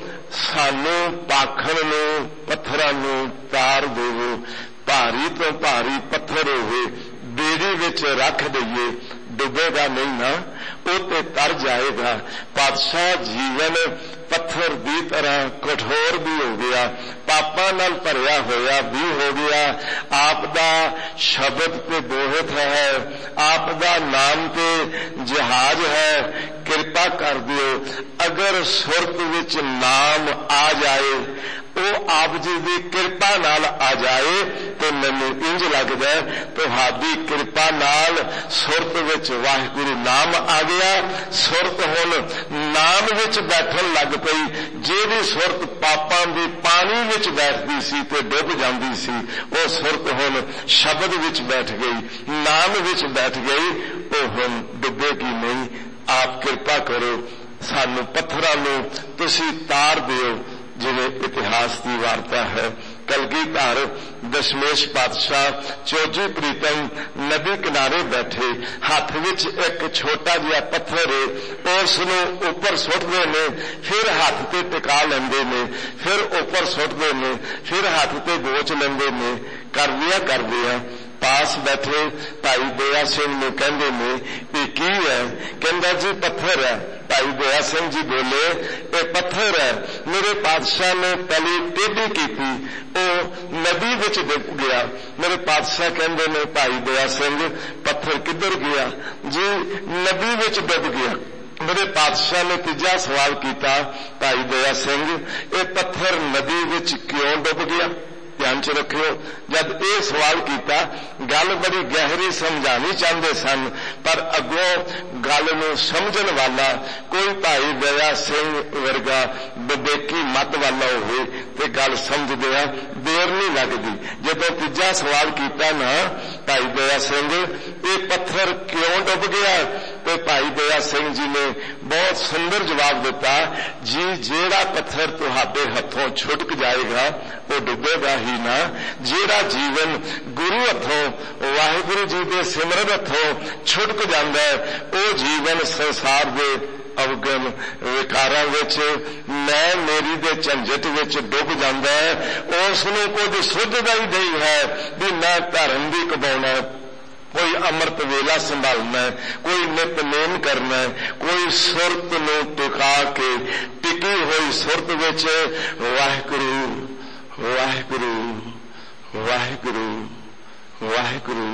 सानू पाखण नूं पत्थरां नूं तार देवो। भारी तो भारी पत्थर होवे बेड़ी विच रख दईए, डुबेगा नहीं ना, वो तो तर जाएगा। पातशाह जीवन पत्थर की तरह कठोर भी हो गया, पापां नाल भरिया होया भी हो गया। आप दा शब्द ते बोहत है, आप दा नाम ते जहाज है, कृपा कर दियो। अगर सुरत विच नाम आ जाए, वो आप जी की कृपा नाल आ जाए तो मैनू इंज लगदा तुहाडी कृपा नाल सुरत विच वाहिगुरु नाम आ गया। सुरत हुण नाम विच बैठन लग पई। जिहड़ी सुरत पापां दी पानी विच बैठदी सी ते डुब जांदी सी, वो सुरत हुण शब्द विच बैठ गई, नाम विच बैठ गई, वो हुण डुबेगी नहीं। आप कृपा करो सानू पत्थरां नूं तुसीं तार दिओ। जिवें इतिहास की वार्ता है, कलगीधर दशमेश पातशाह चौजी प्रीतम नदी किनारे बैठे, हाथ विच एक छोटा जिहा पत्थर है, उसनूं उपर सुटदे ने, फिर हाथ ते टिका लैंदे ने, फिर उपर सुटदे ने, फिर हाथ ते बोच लैंदे ने। करदिया पास बैठे भाई दया सिंह ने कहते ने ये की है? कहता जी पत्थर है। भाई दया सिंह जी बोले ये पत्थर है, मेरे पातशाह ने तली टेढ़ी की थी, वो नदी विच डुब गया। मेरे पातशाह कहते ने भाई दया सिंह पत्थर किधर गया? जी नदी विच डुब गया। मेरे पातशाह ने तीजा सवाल किया, भाई दया सिंह ये पत्थर नदी विच क्यों डुब गया? ध्यान च रखियो, जब ये सवाल किया गल बड़ी गहरी समझानी चाहते सन, पर अगों गल नूं समझण वाला कोई भाई दया सिंह वर्गा विवेकी मत वाला होवे ते गल समझदिया देर नहीं लगदी। जदों तीजा सवाल किया ना भाई दया सिंह ये पत्थर क्यों डुब गया, तो भाई दया सिंह जी ने बहुत सुंदर जवाब दिता, जी जेड़ा पत्थर तुहाडे हथों छुटक जाएगा वो डुबेगा ही ना। जेड़ा जीवन गुरु हथों वाहिगुरु जी दे सिमरन हथों छुटक जांदा है वो जीवन संसार दे अवगन विकारां विच मैं मेरी दे झंझट विच डुब जांदा है। उस नूं कुछ सुझदा ही नहीं है भी मैं धर्म भी कमाउणा, कोई अमृत वेला संभालना है, कोई नितनेम करना है, कोई सुरत नूं टिका के टिकी हुई सुरत विच वाहिगुरू वाहिगुरू वाहिगुरू वाहिगुरू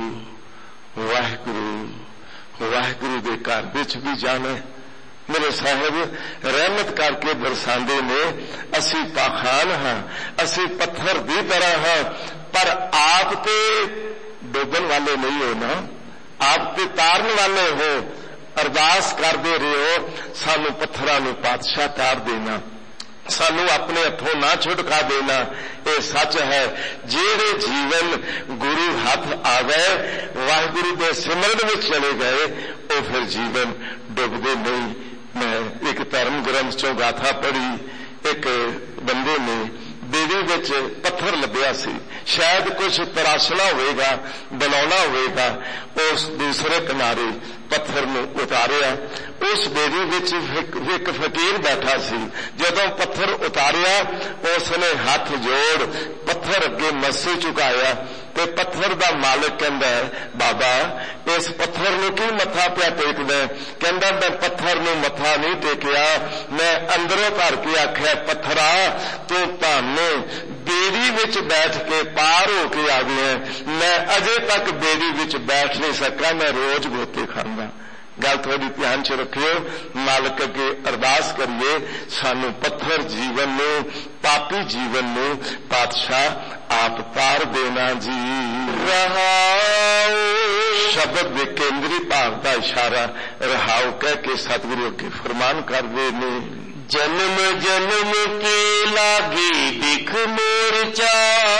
वाहिगुरू वाहिगुरू दे घर विच भी जाना। मेरे साहिब रहमत करके बरसांदे ने असी पाखान हाँ, असी पत्थर दी तरह हाँ, पर आप ते डुबन वाले नहीं हो ना, आप ते तारन वाले हो। अरदास करदे रहो सानू पत्थरां नूं पातशाह तार देना, सानू अपने हथों ना छुटका देना। ये सच है, जेड़े जीवन गुरु हाथ आ गए वाहिगुरु दे सिमरन में चले गए वो फिर जीवन डुबदे नहीं। मैं एक धर्म ग्रंथ चों गाथा पढ़ी, एक बंदे ने बेड़ी विच पत्थर लभ्या सी, शायद कुछ तराशना होएगा बनाना होएगा, उस दूसरे किनारे पत्थर नूं उतारिया। उस बेड़ी विच एक फकीर बैठा सी, जदों पत्थर उतारिया उसने हाथ जोड़ पत्थर अगे मस्से झुकाया ते पत्थर दा मालिक कहंदा है बाबा इस पत्थर नूं की मत्था पिया टेकदा? कहंदा मैं पत्थर नूं मत्था नहीं टेकिया, मैं अंदरों भर के आख्या पत्थरा तू भावें बेड़ी विच बैठ के पार हो के आ गया, मैं अजे तक बेड़ी विच बैठ नहीं सका, मैं रोज गोते खांदा। गल थोड़ी ध्यान च रखियो, मालिक अगे अरदास करिए सानू पत्थर जीवन नूं पापी जीवन नूं पातशाह आप तार देना जी। रहाओ शब्द दे केंद्री भाव का इशारा रहाओ कह के सतगुरु अगे फरमान करदे ने, जन्म जन्म के लागी दिख मोरचा।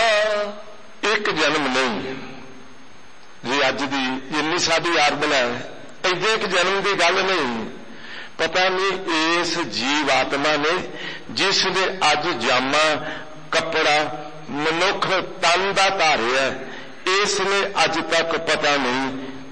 एक जन्म नहीं जी, अज दी जिन्नी साडी यार बनाए इदे एक जन्म की गल नहीं। पता नहीं इस जीव आत्मा ने जिसने अज जामा कपड़ा मनुख तन का धारिया, इसने अज तक पता नहीं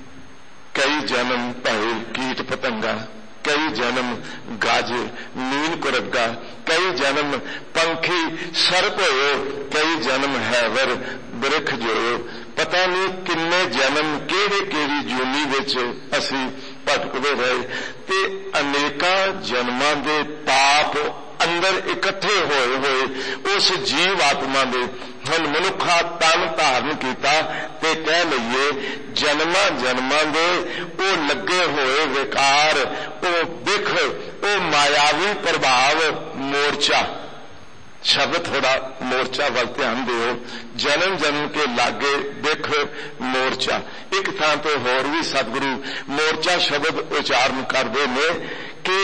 कई जन्म भावे कीट पतंगा, कई जन्म गज नील कुरगा, कई जन्म पंखी सर्प हो, कई जन्म हैवर वृक्ष जो, पता नहीं किन्ने जन्म केड़े केड़ी जूनी विच असी भटकदे रहे ते अनेका जन्मां दे पाप अंदर इकट्ठे होए होए उस जीव आत्मा दे हुण मनुखा तन धारण कीता ते कह लईए जन्मां जन्मां दे ओ लगे होए विकार, ओ दिख, ओ मायावी प्रभाव मोर्चा। शब्द थोड़ा मोर्चा वाल ध्यान दियो, जन्म जन्म के लागे दिख मोर्चा। एक थां तो होर भी सतगुरु मोर्चा शब्द उच्चारण करदे ने कि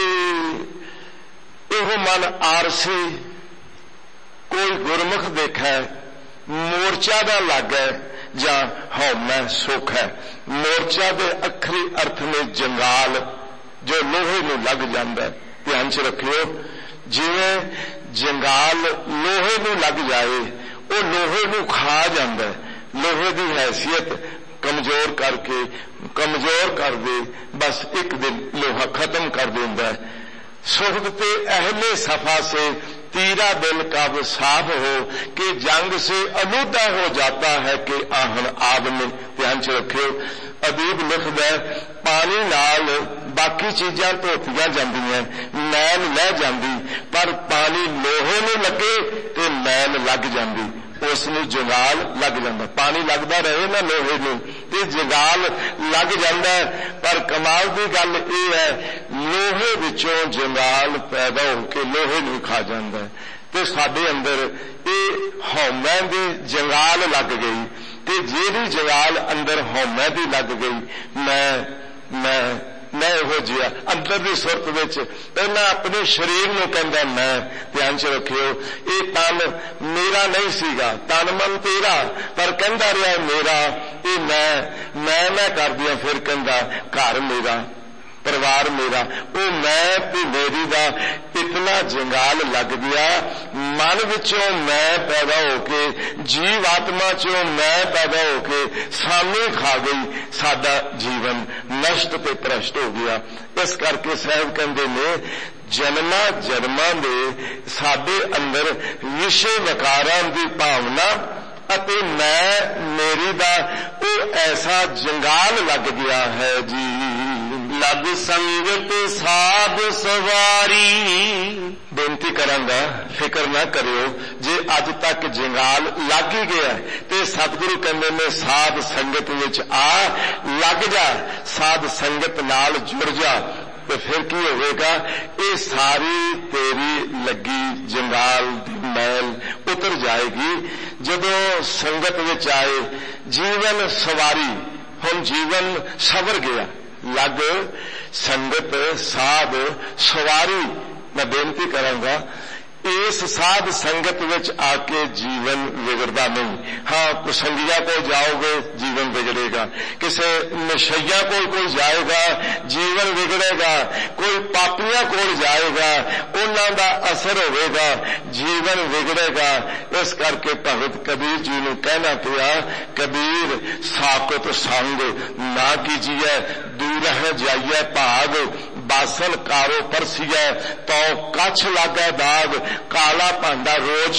एहो मन आरसी कोई गुरमुख देखै मोर्चा दा लागै जां हौमै सुख है। मोर्चा दे अखरी अर्थ में जंगाल जो लोहे नूं लग जांदा। ध्यान च रखियो, जिवें जंगाल लोहे नूं लग जाए वो लोहे नूं खा जांदा, लोहे की हैसियत कमजोर करके कमजोर कर दे, बस एक दिन लोहा खत्म कर देंदा है। सुख ते अहले सफा से तीरा दिल कब साफ हो कि जंग से आलूदा हो जाता है कि आहन आग में। ध्यान च रखियो, अदीब लिखदा पानी नाल बाकी चीजां धोतियां जांदियां, मैल लह जांदी, पर पानी लोहे नूं लगे ते मैल लग जांदी, उसनूं जंगाल लग जांदा। पानी लगदा रहे ना लोहे नूं ते जंगाल लग जांदा। पर कमाल दी गल इह है, लोहे विचों जंगाल पैदा होके लोहे नूं खा जांदा है। ते साडे अंदर इह हौमे दी जंगाल लग गई, ते जेहड़ी जंगाल अंदर हौमे दी लग गई, मैं इहो जिहा अंदर दी सुरत विच पहला अपने शरीर नूं कहंदा मैं। ध्यान च रखियो, ये तन मेरा नहीं सीगा, तन मन तेरा, पर कहंदा रहा मेरा, ये मैं करदियां फिर कहंदा घर मेरा, परिवार मेरा, वो मैं ते मेरी दा इतना जंगाल लग गया। मन विचों मैं पैदा होके, जीव आत्मा चों मैं पैदा होके सानू खा गई, साडा जीवन नष्ट ते भ्रष्ट हो गया। इस करके साहब कहंदे ने जन्मा जन्मां दे साडे अंदर विषय विकारां दी भावना अते मैं मेरी दा वो ऐसा जंगाल लग गया है जी। लग संगत साध सवारी, बेनती करांगा फिक्र ना करियो, जे अज तक जंगाल लग ही गया ते सतगुरु कहंदे ने साध संगत विच आ लग जा, साध संगत नाल जुड़ जा, तो फिर की होगा, ये सारी तेरी लगी जंगाल दी मैल उतर जाएगी। जदों संगत विच आए जीवन सवारी, हुण जीवन सवर गया, लग संगत साध सवारी। मैं बेनती करांगा इस साध संगत विच आके जीवन बिगड़दा नहीं। हाँ, कुसंगिया को जाओगे जीवन बिगड़ेगा, किसी नशइया कोई जाएगा जीवन बिगड़ेगा, कोई पापियां कोल जाएगा उन्हां दा असर होगा, जीवन बिगड़ेगा। इस करके भगत कबीर जी ने कहना पिया, कबीर साकत संग ना कीजिए, दूर है जाइए भाग, बासन कारो परसिए तो कछ लागे दाग, काला भांडा रोज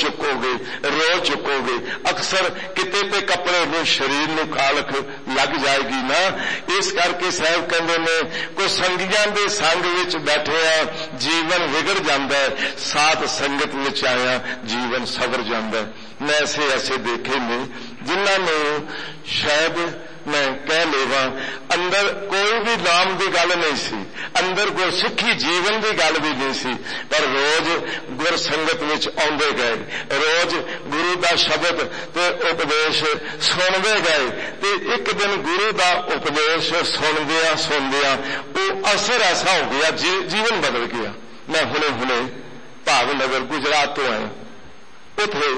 चुकोगे। अक्सर किते पे कपड़े में शरीर नूं कालख लग जाएगी ना। इस करके साहब कहंदे ने कोई संगियां दे संग विच बैठिया जीवन विगड़ जांदा है, साध संगत विच आया जीवन सवर जांदा है। मैं ऐसे देखे ने जिन्हां नूं शायद मैं कह लेवा अंदर कोई भी नाम की गल नहीं सी, अंदर कोई सिक्खी जीवन की गल भी नहीं सी, पर रोज गुर संगत विच आउंदे गए, रोज गुरु का शब्द ते उपदेश सुनते गए, ते एक दिन गुरु का उपदेश सुनदिया वो असर ऐसा हो गया, जीवन बदल गया। मैं हुणे भावनगर गुजरात तो आया, उथे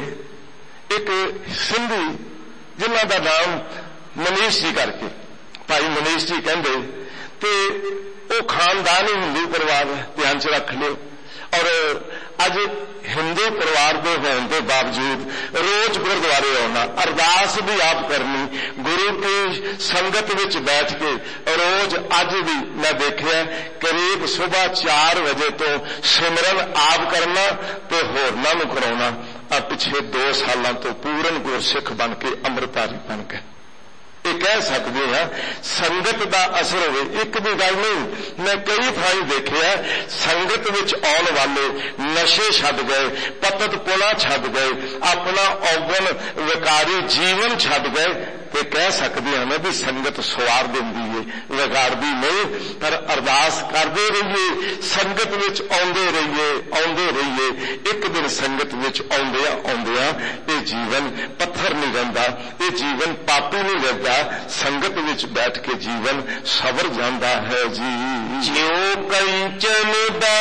एक सिंधी जिन्हां दा नाम मनीष जी करके, भाई मनीष जी कहते, ते वो खानदानी हिंदू परिवार ध्यान च रख लियो। और अज हिंदू परिवार के होने के बावजूद रोज गुरुद्वारे आना, अरदास भी आप करनी, गुरु की संगत विच बैठ के रोज, अज भी मैं देखिया करीब सुबह 4 बजे तो सिमरन आप करना ते होरनां नूं कराउणा। पिछले 2 सालों तो पूर्ण गुरसिख बन के अमृतधारी बन गए। कह सकते हैं संगत का असर हो। एक भी गल नहीं, मैं कई थाई देखिया संगत विच आउण वाले नशे छड्ड गए, पतत पुणा छड्ड गए, अपना औगण विकारी जीवन छड्ड गए, ते कह सकते हैं ना भी संगत सवार दिंदी है, विगाड़दी नहीं। पर अरदास करते रहिए, संगत विच आउंदे रहिए। एक दिन संगत विच आउंदिया ये जीवन पत्थर नहीं रहिंदा, ये जीवन पापी नहीं रहिंदा, संगत विच बैठ के जीवन सवर जाता है जी। ज्यों कंचन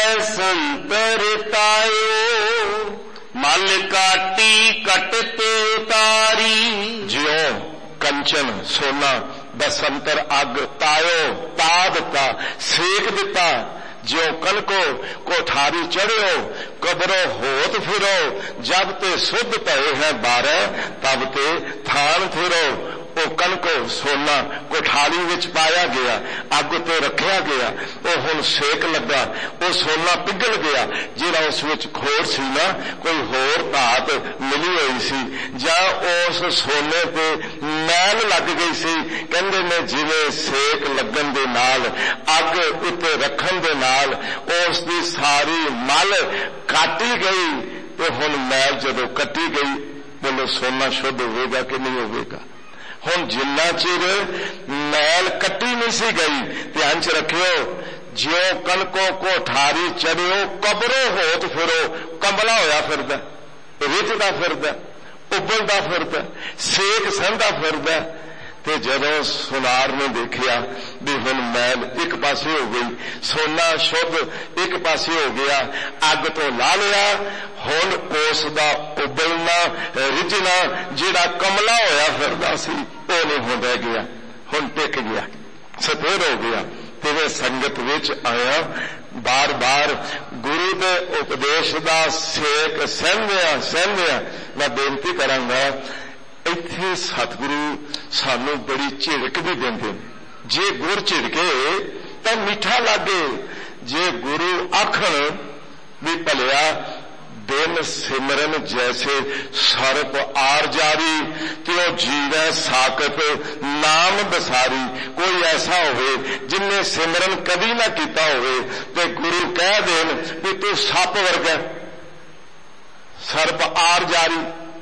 संतर तायो, मल काटी कटते उतारी। ज्यों कंचन सोना बसंतर अग तायो ता दिता, सेक दिता, ज्यों कलको कोठारी चढ़ियो, कबरों होत फिरो, जब ते सुध पए हैं 12 तब ते थान फिरो। ਉਹ ਕਣਕ ਸੋਨਾ ਕੋਠਾਲੀ ਵਿੱਚ ਪਾਇਆ ਗਿਆ, ਅੱਗ ਉੱਤੇ ਰੱਖਿਆ ਗਿਆ, ਉਹ ਹੁਣ ਸੇਕ ਲੱਗਾ, ਉਹ ਸੋਨਾ ਪਿਘਲ ਗਿਆ। ਜਿਹੜਾ ਉਸ ਵਿੱਚ ਖੋੜ ਸੀ ਨਾ, ਕੋਈ ਹੋਰ ਧਾਤ ਮਿਲੀ ਹੋਈ ਸੀ, ਜਾਂ ਉਸ ਸੋਨੇ ਤੇ ਮੈਲ ਲੱਗ ਗਈ ਸੀ। ਕਹਿੰਦੇ ਨੇ ਜਿਵੇਂ ਸੇਕ ਲੱਗਣ ਦੇ ਨਾਲ, ਅੱਗ ਉੱਤੇ ਰੱਖਣ ਦੇ ਨਾਲ ਉਸ ਦੀ ਸਾਰੀ ਮਲ ਕੱਟੀ ਗਈ, ਤੇ ਹੁਣ ਮੈਲ ਜਦੋਂ ਕੱਟੀ ਗਈ, ਬੋਲੋ ਸੋਨਾ ਸ਼ੁੱਧ ਹੋਵੇਗਾ ਕਿ ਨਹੀਂ ਹੋਵੇਗਾ? ਹੁਣ ਜਿੰਨਾ ਚਿਰ ਮੈਲ ਕੱਟੀ ਨਹੀਂ ਸੀ ਗਈ, ਧਿਆਨ ਚ ਰੱਖਿਓ, ਜਿਉ ਕਣਕੋ ਕੋਠਾਰੀ ਚੜਿਓ, ਕਬਰੋ ਹੋਤ ਫਿਰੋ, ਕੰਬਲਾ ਹੋਇਆ ਫਿਰਦਾ, ਰਿੱਝਦਾ ਫਿਰਦਾ, ਉਬਲਦਾ ਫਿਰਦਾ, ਸੇਕ ਸਹਿੰਦਾ ਫਿਰਦਾ। ਤੇ ਜਦੋਂ ਸੁਨਾਰ ਨੇ ਦੇਖਿਆ ਵੀ ਹੁਣ ਮੈਲ ਇੱਕ ਪਾਸੇ ਹੋ ਗਈ, ਸੋਨਾ ਸ਼ੁੱਧ ਇੱਕ ਪਾਸੇ ਹੋ ਗਿਆ, ਅੱਗ ਤੋਂ ਲਾ ਲਿਆ, ਹੁਣ ਉਸ ਦਾ ਉਬਲਣਾ ਰਿੱਝਣਾ ਜਿਹੜਾ ਕਮਲਾ ਹੋਇਆ ਫਿਰਦਾ ਸੀ, ਉਹ ਨਹੀਂ ਹੋ ਰਹਿ ਗਿਆ, ਹੁਣ ਟਿਕ ਗਿਆ, ਸਥਿਰ ਹੋ ਗਿਆ। ਤੇ ਵੇ ਸੰਗਤ ਵਿੱਚ ਆਇਆ, ਬਾਰ-ਬਾਰ ਗੁਰੂ ਦੇ ਉਪਦੇਸ਼ ਦਾ ਸੇਕ ਸਹਿੰਦਿਆਂ ਮੈਂ ਬੇਨਤੀ ਕਰਾਂਗਾ, ਇੱਥੇ ਸਤਿਗੁਰੂ ਸਾਨੂੰ ਬੜੀ ਝਿੜਕ ਵੀ ਦਿੰਦੇ ਨੇ। ਜੇ ਗੁਰ ਝਿੜਕੇ ਤਾਂ ਮਿੱਠਾ ਲੱਗੇ, ਜੇ ਗੁਰੂ ਆਖਣ ਵੀ ਭਲਿਆ ਬਿਨ ਸਿਮਰਨ ਜੈਸੇ ਸਰਪ ਆਰ ਜਾਰੀ, ਤੇ ਉਹ ਜੀਵੈ ਸਾਕਤ ਨਾਮ ਬਸਾਰੀ। ਕੋਈ ਐਸਾ ਹੋਵੇ ਜਿਨਨੇ ਸਿਮਰਨ ਕਦੀ ਨਾ ਕੀਤਾ ਹੋਵੇ, ਤੇ ਗੁਰੂ ਕਹਿ ਦੇਣ ਵੀ ਤੂੰ ਸੱਪ ਵਰਗਾ, ਸਰਪ ਆਰ ਜਾਰੀ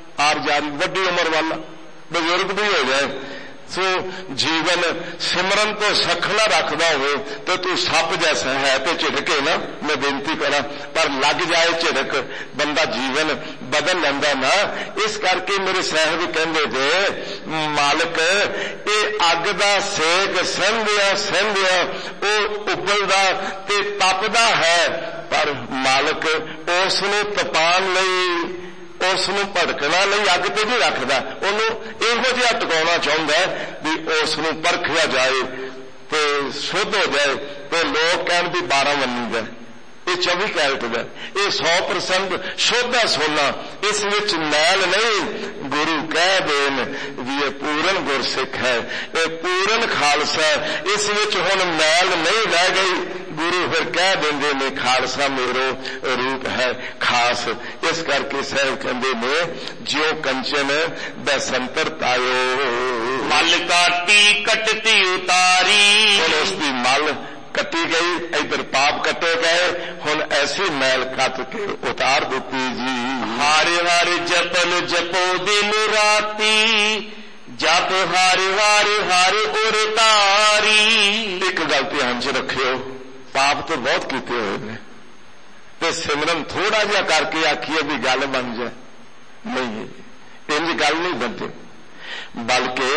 ਵੱਡੀ ਉਮਰ ਵਾਲਾ ਬਜ਼ੁਰਗ ਵੀ ਹੋ ਜਾਏ, ਸੋ ਜੀਵਨ ਸਿਮਰਨ ਤੋਂ ਸਖਣਾ ਰੱਖਦਾ ਹੋਵੇ ਤੇ ਤੂੰ ਸੱਪ ਜੈਸਾ ਹੈ। ਤੇ ਝਿੜਕੇ ਨਾ, ਮੈਂ ਬੇਨਤੀ ਕਰਾਂ, ਪਰ ਲੱਗ ਜਾਏ ਝਿੜਕ, ਬੰਦਾ ਜੀਵਨ ਬਦਲ ਲੈਂਦਾ ਨਾ। ਇਸ ਕਰਕੇ ਮੇਰੇ ਸਾਹਿਬ ਕਹਿੰਦੇ ਜੇ ਮਾਲਕ ਇਹ ਅੱਗ ਦਾ ਸੇਕ ਸਹਿੰਦਿਆਂ ਉਹ ਉਬਲਦਾ ਤੇ ਤਪਦਾ ਹੈ, ਪਰ ਮਾਲਕ ਉਸ ਨੂੰ ਤਪਾਉਣ ਲਈ, ਉਸ ਨੂੰ ਭੜਕਣਾ ਲਈ ਅੱਗ ਤੇ ਨਹੀਂ ਰੱਖਦਾ, ਉਹਨੂੰ ਇਹੋ ਜਿਹਾ ਟਿਕਾਉਣਾ ਚਾਹੁੰਦਾ ਵੀ ਉਸ ਨੂੰ ਪਰਖਿਆ ਜਾਏ ਤੇ ਸ਼ੁੱਧ ਹੋ ਜਾਏ, ਤੇ ਲੋਕ ਕਹਿਣ ਵੀ 12 ਮੰਨੀ ਦਾ, ਇਹ 24 ਕੈਰਟ ਦਾ, ਇਹ 100% ਸ਼ੁੱਧ ਹੈ ਸੋਨਾ, ਇਸ ਵਿੱਚ ਮੈਲ ਨਹੀਂ। ਗੁਰੂ ਕਹਿ ਦੇਣ ਵੀ ਇਹ ਪੂਰਨ ਗੁਰਸਿੱਖ ਹੈ, ਇਹ ਪੂਰਨ ਖਾਲਸਾ, ਇਸ ਵਿੱਚ ਹੁਣ ਮੈਲ ਨਹੀਂ ਰਹਿ ਗਈ। ਗੁਰੂ ਫਿਰ ਕਹਿ ਦਿੰਦੇ ਨੇ ਖਾਲਸਾ ਮੇਰੋ ਰੂਪ ਹੈ ਖਾਸ। ਇਸ ਕਰਕੇ ਸਾਹਿਬ ਕਹਿੰਦੇ ਨੇ ਜਿਉ ਕੰਚਨ ਬੈਸੰਤਰ ਤਾਇਓ, ਮਲ ਕਾਟੀ ਕਟਤੀ ਉਤਾਰੀ। ਹੁਣ ਉਸ ਦੀ ਮਲ ਕੱਟੀ ਗਈ, ਇਧਰ ਪਾਪ ਕੱਟੇ ਗਏ, ਹੁਣ ਐਸੀ ਮੈਲ ਕੱਟ ਕੇ ਉਤਾਰ ਦਿੱਤੀ ਜੀ। ਹਰ ਹਰ ਜਪਨ ਜਪੋ ਦਿਨ ਰਾਤੀ, ਜਪ ਹਰ ਹਰ ਹਰ ਉਰ ਤਾਰੀ। ਇੱਕ ਗੱਲ ਧਿਆਨ ਚ ਰੱਖਿਓ, ਪਾਪ ਤਾਂ ਬਹੁਤ ਕੀਤੇ ਹੋਏ ਨੇ, ਤੇ ਸਿਮਰਨ ਥੋੜਾ ਜਿਹਾ ਕਰਕੇ ਆਖੀਏ ਵੀ ਗੱਲ ਬਣ ਜਾਏ, ਨਹੀਂ, ਇੰਝ ਗੱਲ ਨਹੀਂ ਬਣਦੀ, ਬਲਕਿ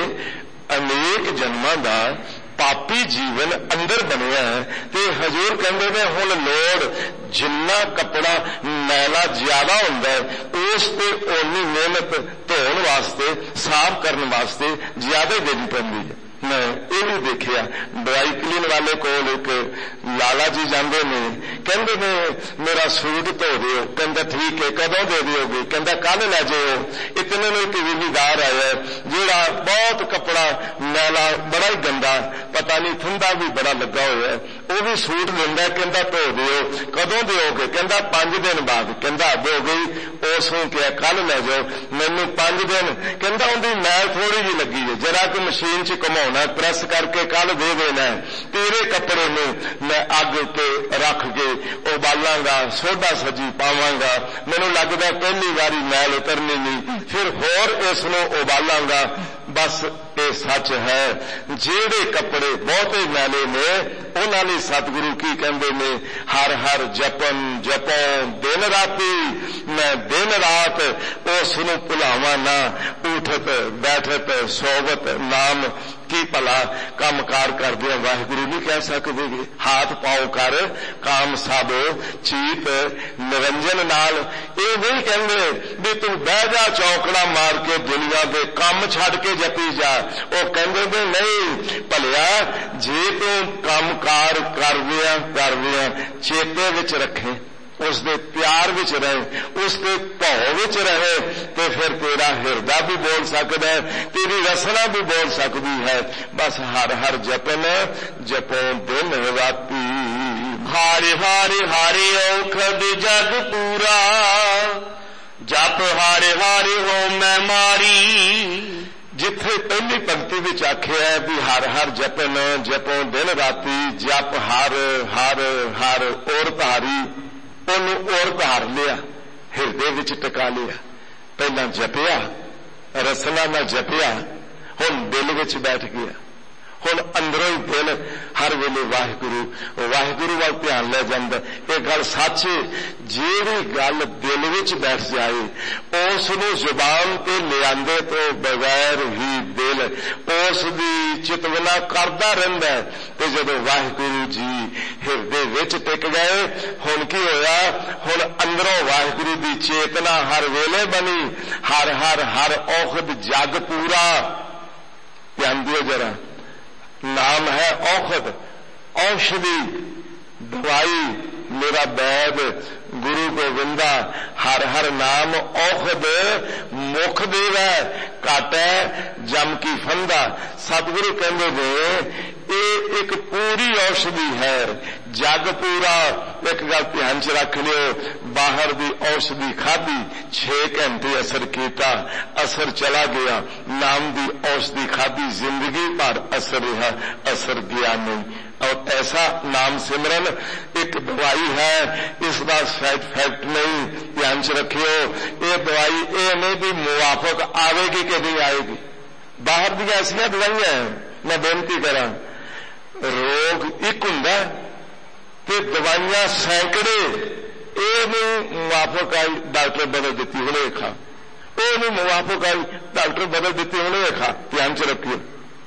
ਅਨੇਕ ਜਨਮਾਂ ਦਾ ਪਾਪੀ ਜੀਵਨ ਅੰਦਰ ਬਣਿਆ ਹੈ। ਤੇ ਹਜ਼ੂਰ ਕਹਿੰਦੇ ਨੇ ਹੁਣ ਲੋੜ ਜਿੰਨਾ ਕੱਪੜਾ ਮੈਲਾ ਜ਼ਿਆਦਾ ਹੁੰਦਾ ਹੈ, ਉਸ ਤੇ ਓਨੀ ਮਿਹਨਤ ਧੋਣ ਵਾਸਤੇ, ਸਾਫ਼ ਕਰਨ ਵਾਸਤੇ ਜ਼ਿਆਦਾ ਦੇਣੀ ਪੈਂਦੀ ਹੈ। ਮੈਂ ਇਹ ਵੀ ਦੇਖਿਆ, ਡਰਾਈ ਕਲੀਨ ਵਾਲੇ ਕੋਲ ਇੱਕ ਲਾਲਾ ਜੀ ਜਾਂਦੇ ਨੇ, ਕਹਿੰਦੇ ਨੇ ਮੇਰਾ ਸੂਟ ਧੋ ਦਿਓ, ਕਹਿੰਦਾ ਠੀਕ ਹੈ, ਕਦੋਂ ਦੇ ਦਿਓਗੇ? ਕਹਿੰਦਾ ਕੱਲ ਲੈ ਜਾਓ। ਇਤਨੇ ਨੂੰ ਇੱਕ ਜ਼ਿਮੀਦਾਰ ਆਇਆ ਜਿਹੜਾ ਬਹੁਤ ਕੱਪੜਾ ਮੈਲਾ, ਬੜਾ ਹੀ ਗੰਦਾ, ਪਤਾ ਨਹੀਂ ਠੰਡਾ ਵੀ ਬੜਾ ਲੱਗਾ ਹੋਇਆ, ਉਹ ਵੀ ਸੂਟ ਲੈਂਦਾ, ਕਹਿੰਦਾ ਧੋ ਦਿਓ, ਕਦੋਂ ਦਿਓਗੇ? ਕਹਿੰਦਾ 5 ਦਿਨ ਬਾਅਦ। ਕਹਿੰਦਾ ਅੱਧ ਹੋ ਗਈ, ਉਸ ਨੂੰ ਕਿਹਾ ਕੱਲ ਲੈ ਜਾਓ, ਮੈਨੂੰ 5 ਦਿਨ, ਕਹਿੰਦਾ ਉਹਦੀ ਮੈਲ ਥੋੜੀ ਜਿਹੀ ਲੱਗੀ ਹੈ, ਜਰਾ ਕਿ ਮਸ਼ੀਨ ਚ ਘੁਮਾਉਣਾ, ਪ੍ਰੈਸ ਕਰਕੇ ਕੱਲ ਦੇ ਦੇਣਾ, ਤੇਰੇ ਕੱਪੜੇ ਨੂੰ ਮੈਂ ਅੱਗ ਤੇ ਰੱਖ ਕੇ ਉਬਾਲਾਂਗਾ, ਸੋਡਾ ਸੱਜੀ ਪਾਵਾਂਗਾ, ਮੈਨੂੰ ਲੱਗਦਾ ਪਹਿਲੀ ਵਾਰੀ ਮੈਲ ਉਤਰਨੀ ਨਹੀਂ, ਫਿਰ ਹੋਰ ਇਸ ਨੂੰ ਉਬਾਲਾਂਗਾ। ਬਸ ਇਹ ਸੱਚ ਹੈ, ਜਿਹੜੇ ਕੱਪੜੇ ਬਹੁਤੇ ਮੈਲੇ ਨੇ ਉਹਨਾਂ ਲਈ ਸਤਿਗੁਰੂ ਕੀ ਕਹਿੰਦੇ ਨੇ, ਹਰ ਹਰ ਜਪਨ ਜਪੋ ਦਿਨ ਰਾਤੀ, ਮੈਂ ਦਿਨ ਰਾਤ ਉਸ ਨੂੰ ਭੁਲਾਵਾਂ ਨਾ, ਉਠਤ ਬੈਠਤ ਸੋਵਤ ਨਾਮ ਕੀ ਭਲਾ ਕੰਮਕਾਰ ਕਰਦੇ ਵਾਹਿਗੁਰੂ ਨਹੀਂ ਕਹਿ ਸਕਦੇ। ਹਾਥ ਪਾਓ ਕਰ ਕਾਮ ਸਭ ਚੀਤ ਨਿਰੰਜਨ ਨਾਲ। ਇਹ ਨਹੀਂ ਕਹਿੰਦੇ ਵੀ ਤੂੰ ਬਹਿ ਜਾ ਚੌਕੜਾ ਮਾਰ ਕੇ ਦੁਨੀਆ ਦੇ ਕੰਮ ਛੱਡ ਕੇ ਜਪੀ ਜਾ, ਉਹ ਕਹਿੰਦੇ ਵੀ ਨਹੀਂ ਭਲਿਆ ਜੇ ਤੂੰ ਕੰਮਕਾਰ ਕਰਦਿਆਂ ਚੇਤੇ ਵਿੱਚ ਰੱਖੇ, उसके प्यार विच रहे, उसके भाव विच रहे, तो फिर तेरा हिरदा भी बोल सकता है, तेरी रसना भी बोल सकती है। बस हर हर जपन जपो दिन राती। हर हर हर औखद जग पूरा, जप हर हर हो मैं मारी। जिथे पहली पंक्ति विच आखिया है भी हर हर जपन जपो दिन राती, जप हर हर हर और धारी, ओनू और धार लिया, हिरदे विच टका लिया। पहला जपिया, रसना ना जपिया, हुण दिल विच बैठ गया। हुण अंदरों ही दिल हर वेले वाहिगुरु वाहिगुरु वाल ध्यान लै जांदा। ये गल सच, जिहड़ी गल दिल विच बैठ जाए उस नूं जुबान ते लिआंदे तो बगैर ही दिल उस दी चितवना करदा रहिंदा है। ते जदों वाहिगुरु जी हिरदे विच टिक गए, हुण की होया, हुण अंदरों वाहिगुरु दी चेतना हर वेले बनी। हर हर हर औखद जग पूरा। ध्यान दिओ जरा, नाम है औखद, औषधि, दवाई, मेरा वैद गुरु गोविंदा। हर हर नाम औखद मुख देवा, घट है जम की फंदा। सतगुरु कहते ने ये एक पूरी औषधि है, जग पूरा। एक गल ध्यान च रख लियो, बाहर दी औषधि खाधी 6 घंटे असर किया, असर चला गया। नाम दी औषधि खाधी जिंदगी भर असर रहा, असर गया नहीं। और ऐसा नाम सिमरन एक दवाई है, इसका साइड इफेक्ट नहीं। ध्यान च रखियो, ये दवाई ये नहीं भी मुवाफक आवेगी कि नहीं आएगी। बाहर दी ऐसिया दवाइयां हैं, मैं बेनती करा, रोग एक हुंदा ते दवाइयां सैकड़े, ये नहीं मुवाफक आई डॉक्टर बदल दी हुणे खा, वो नहीं मुवाफक आई डॉक्टर बदल दी हुणे खा। ध्यान च रखियो,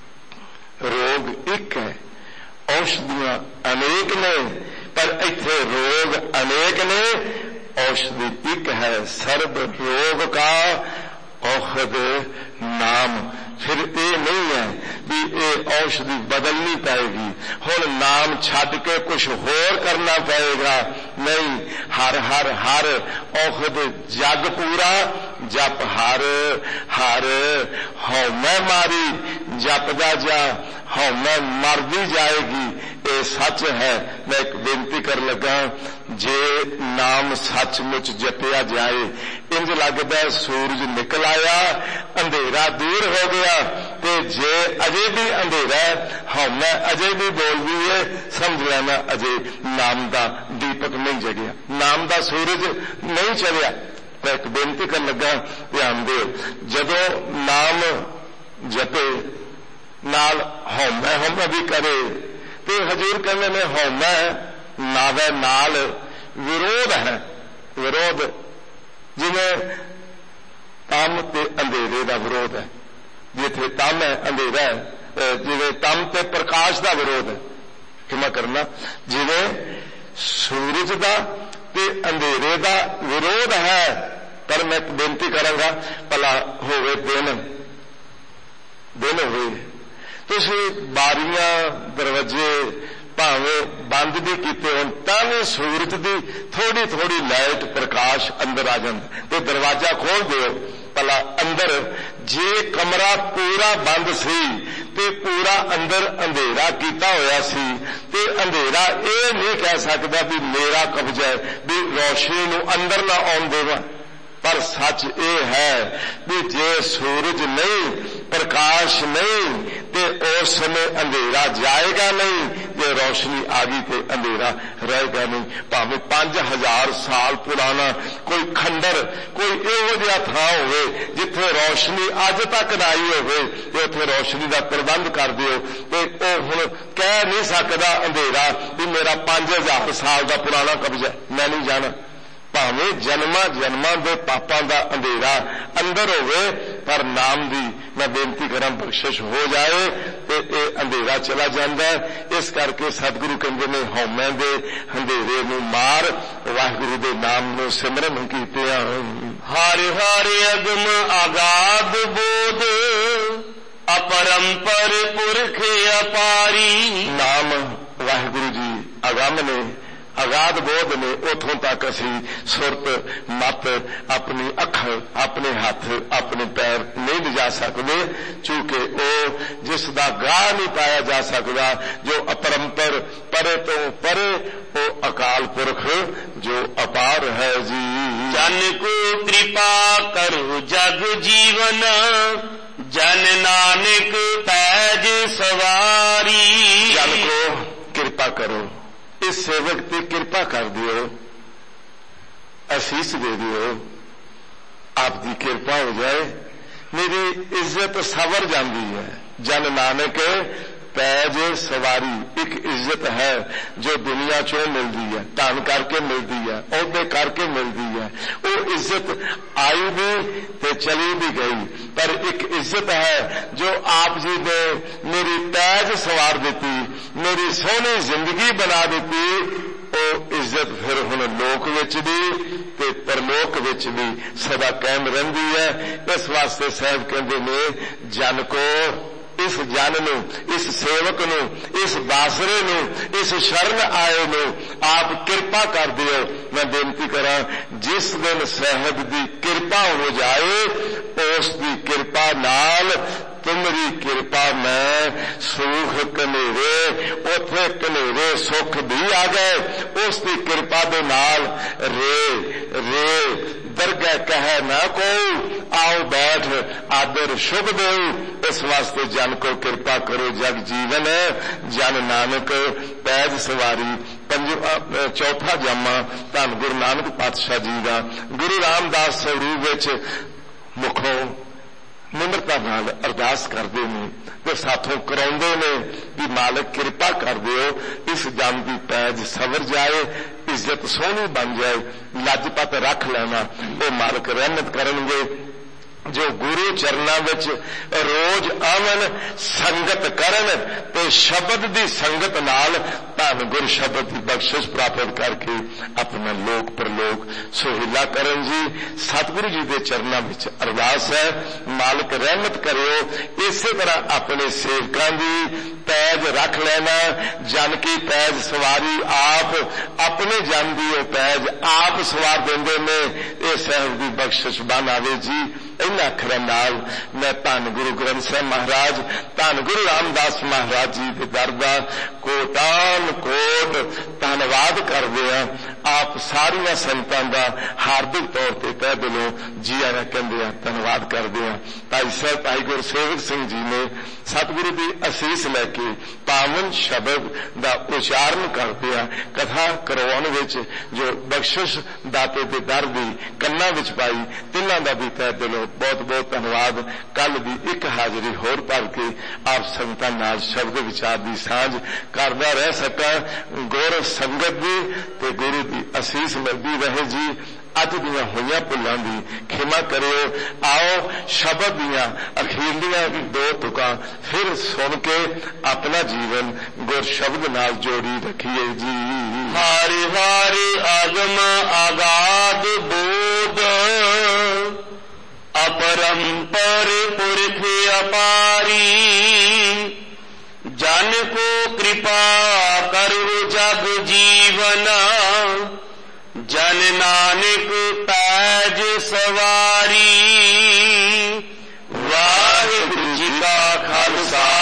रोग एक है, औषधियां अनेक ने, पर इत्थे रोग अनेक ने, औषधि एक है। सर्व रोग का औषध नाम। फिर ये नहीं है भी ये औषधि बदलनी पड़ेगी, हुण नाम छड्ड के कुछ होर करना पड़ेगा, नहीं। हर हर हर औषध जग पूरा, जप हर हर हौमै मारी। जपदा जा हौमै मरदी जाएगी, ये सच है। मैं एक बेनती कर लगा, जे नाम सचमुच जपिया जाए, इंज लगता है सूरज निकल आया, अंधेरा दूर हो गया। ते जे अजे भी अंधेरा हौमै अजे भी बोलदी है, समझ लेना अजे नाम दा दीपक नहीं जगया, नाम दा सूरज नहीं चढ़िया। मैं एक बेनती कर लगा, ध्यान दो, जदों नाम जपे नाल हौमै हौमै भी करे, तो हजूर कहने ने हौमै नावे नाल विरोध है। विरोध जिवें तम ते अंधेरे का विरोध है, जिथे तम है अंधेरा है, जिवें तम ते प्रकाश का विरोध है। क्षमा करना, जिवें सूरज का ते अंधेरे का विरोध है। पर मैं बेनती करांगा, भला होवे दिन होवे, तुसीं बारियां दरवाजे भावें बंद भी किते होण, तां भी सूरज की थोड़ी थोड़ी लाइट प्रकाश अंदर आ जांदा, ते दरवाजा खोल दिओ। भला अंदर जे कमरा पूरा बंद सी ते पूरा अंदर अंधेरा किया होया सी, ते अंधेरा ये नहीं कह सकता भी मेरा कब्जा है, भी रोशनी नूं अंदर ना आउण देवां। पर सच ये है भी जे सूरज नहीं, प्रकाश नहीं, ते उस समय अंधेरा जाएगा नहीं, जे रोशनी आ गई तो अंधेरा रहेगा नहीं। भावें 5000 साल पुराना कोई खंडर, कोई इहो जिहा थां होवे जिथे रोशनी अज तक ना आई होवे, ते उत्थे रोशनी का प्रबंध कर दिओ, ते ओह हुण कह नहीं सकदा अंधेरा भी मेरा 5000 साल का पुराना कब्जा, मैं नहीं जाना। भावें जन्मा जन्मा दे पापां दा अंधेरा अंदर होवे, पर नाम दी मैं बेनती करां बख्शिश हो जाए तो ये अंधेरा चला जाता है। इस करके सतगुरु कहते ने हौमै दे अंधेरे नूं मार, वाहिगुरु दे नाम नूं सिमरन कीतियां। हर हर अगम आगाध बोध, अपरंपर पुरख अपारी। नाम वाहिगुरु जी अगम ने, अगाध बोध ने उथों तक असी सुरत मत अपनी अख अपने हथ अपने पैर नहीं लिजा सकते, चूंकि वह जिसका गाह नहीं पाया जा सकता, जो अपरंपर परे तो परे, वो अकाल पुरख जो अपार है जी। जन को कृपा करो जग जीवन, जन नानक पैज सवारी। जन को कृपा करो, इस सेवक ते कृपा कर दियो, असीस दे दियो, आपकी कृपा हो जाए, मेरी इज्जत सवर जाती है। जन नानक पैज सवारी एक इज्जत है जो दुनिया चों मिलती है, धन करके मिलती है, औहदे करके मिलती है। वो इज्जत आई भी ते चली भी गई, पर एक इज्जत है जो आप जी ने मेरी पैज सवार दी, मेरी सोहनी जिंदगी बना दी। वो इज्जत फिर हुण लोक विच भी ते परलोक विच भी सदा कायम रहिंदी है। इस वास्ते साहब कहंदे ने, जन को, इस जन नूं, इस सेवक नूं, इस दासरे नूं, इस शरण आए नूं आप कृपा कर दियो। मैं बेनती करा, जिस दिन साहब दी कृपा हो जाए, उस दी कृपा नाल तुमरी कृपा मैं सुख कनेरे, उथे कनेरे सुख भी आ गए। उस दी कृपा दे नाल रे दरगह कहे ना कोई, आओ बैठ आदर शुभ देऊ। इस वास्ते जन को कृपा करो जग जीवन, जन नानक पैज सवारी। चौथा जामा धन गुरु नानक पातशाह जी का गुरु रामदास स्वरूप विच मुखों निमरता नाल अरदास करते हैं ते साथों कराउंदे ने कि मालिक कृपा कर दियो, इस जन की पैज सवर जाए, इज्जत सोहनी बन जाए, लजपत रख लेना। वो मालिक रहमत करनगे जो गुरु चरणा विच रोज आवन, संगत करन ते शब्द दी संगत नाल धन गुर शब्द की बख्शिश प्राप्त करके अपना लोक परलोक सुहिला करन जी। सतगुरु जी के चरणा विच अरदास है, मालिक रहमत करियो। इसे तरह अपने सेवकां दी पैज रख लेना, जन की पैज सवारी आप, अपने जन की वो पैज आप सवार देंदे ने। ये साहब की बख्शिश बन आवे जी। इन अखरां नाल मैं धन गुरु ग्रंथ साहिब महाराज, धन गुरु रामदास महाराज जी के दर दा कोटान कोट धन्नवाद करदे हां। आप सारियां संतां दा हार्दिक तौर पर तह दिलों जी आया कहंदे हां, धन्नवाद करदे हां। भाई साहब भाई गुरसेवक सिंह जी ने सतगुरु की असीस लैके पावन शब्द का उच्चारण करते हैं, कथा करवाने विच जो बख्शिश दाते दे दर दी कन्ना विच पाई, तिन्हां दा भी तह दिलों बहुत बहुत धन्यवाद। कल दी एक हाजरी होर भर के आप संगतां नाल शब्द विचार की सांझ करदा रह सका। गुर संगत दी ते गुरु की असीस मिलती रहे जी। अज दियां होईयां भुलां दी खिमा करियो। आओ शब्द दियां अखीरलियां दो तुकां फिर सुन के अपना जीवन गुर शब्द नाल जोड़ी रखिए जी। हरि हरि आगम आगाध बोध, अपरंपर पुरख अपारी। जन को कृपा करो जग जीवन, जन नानक पैज सवारी। वाहिगुरु जी का खालसा।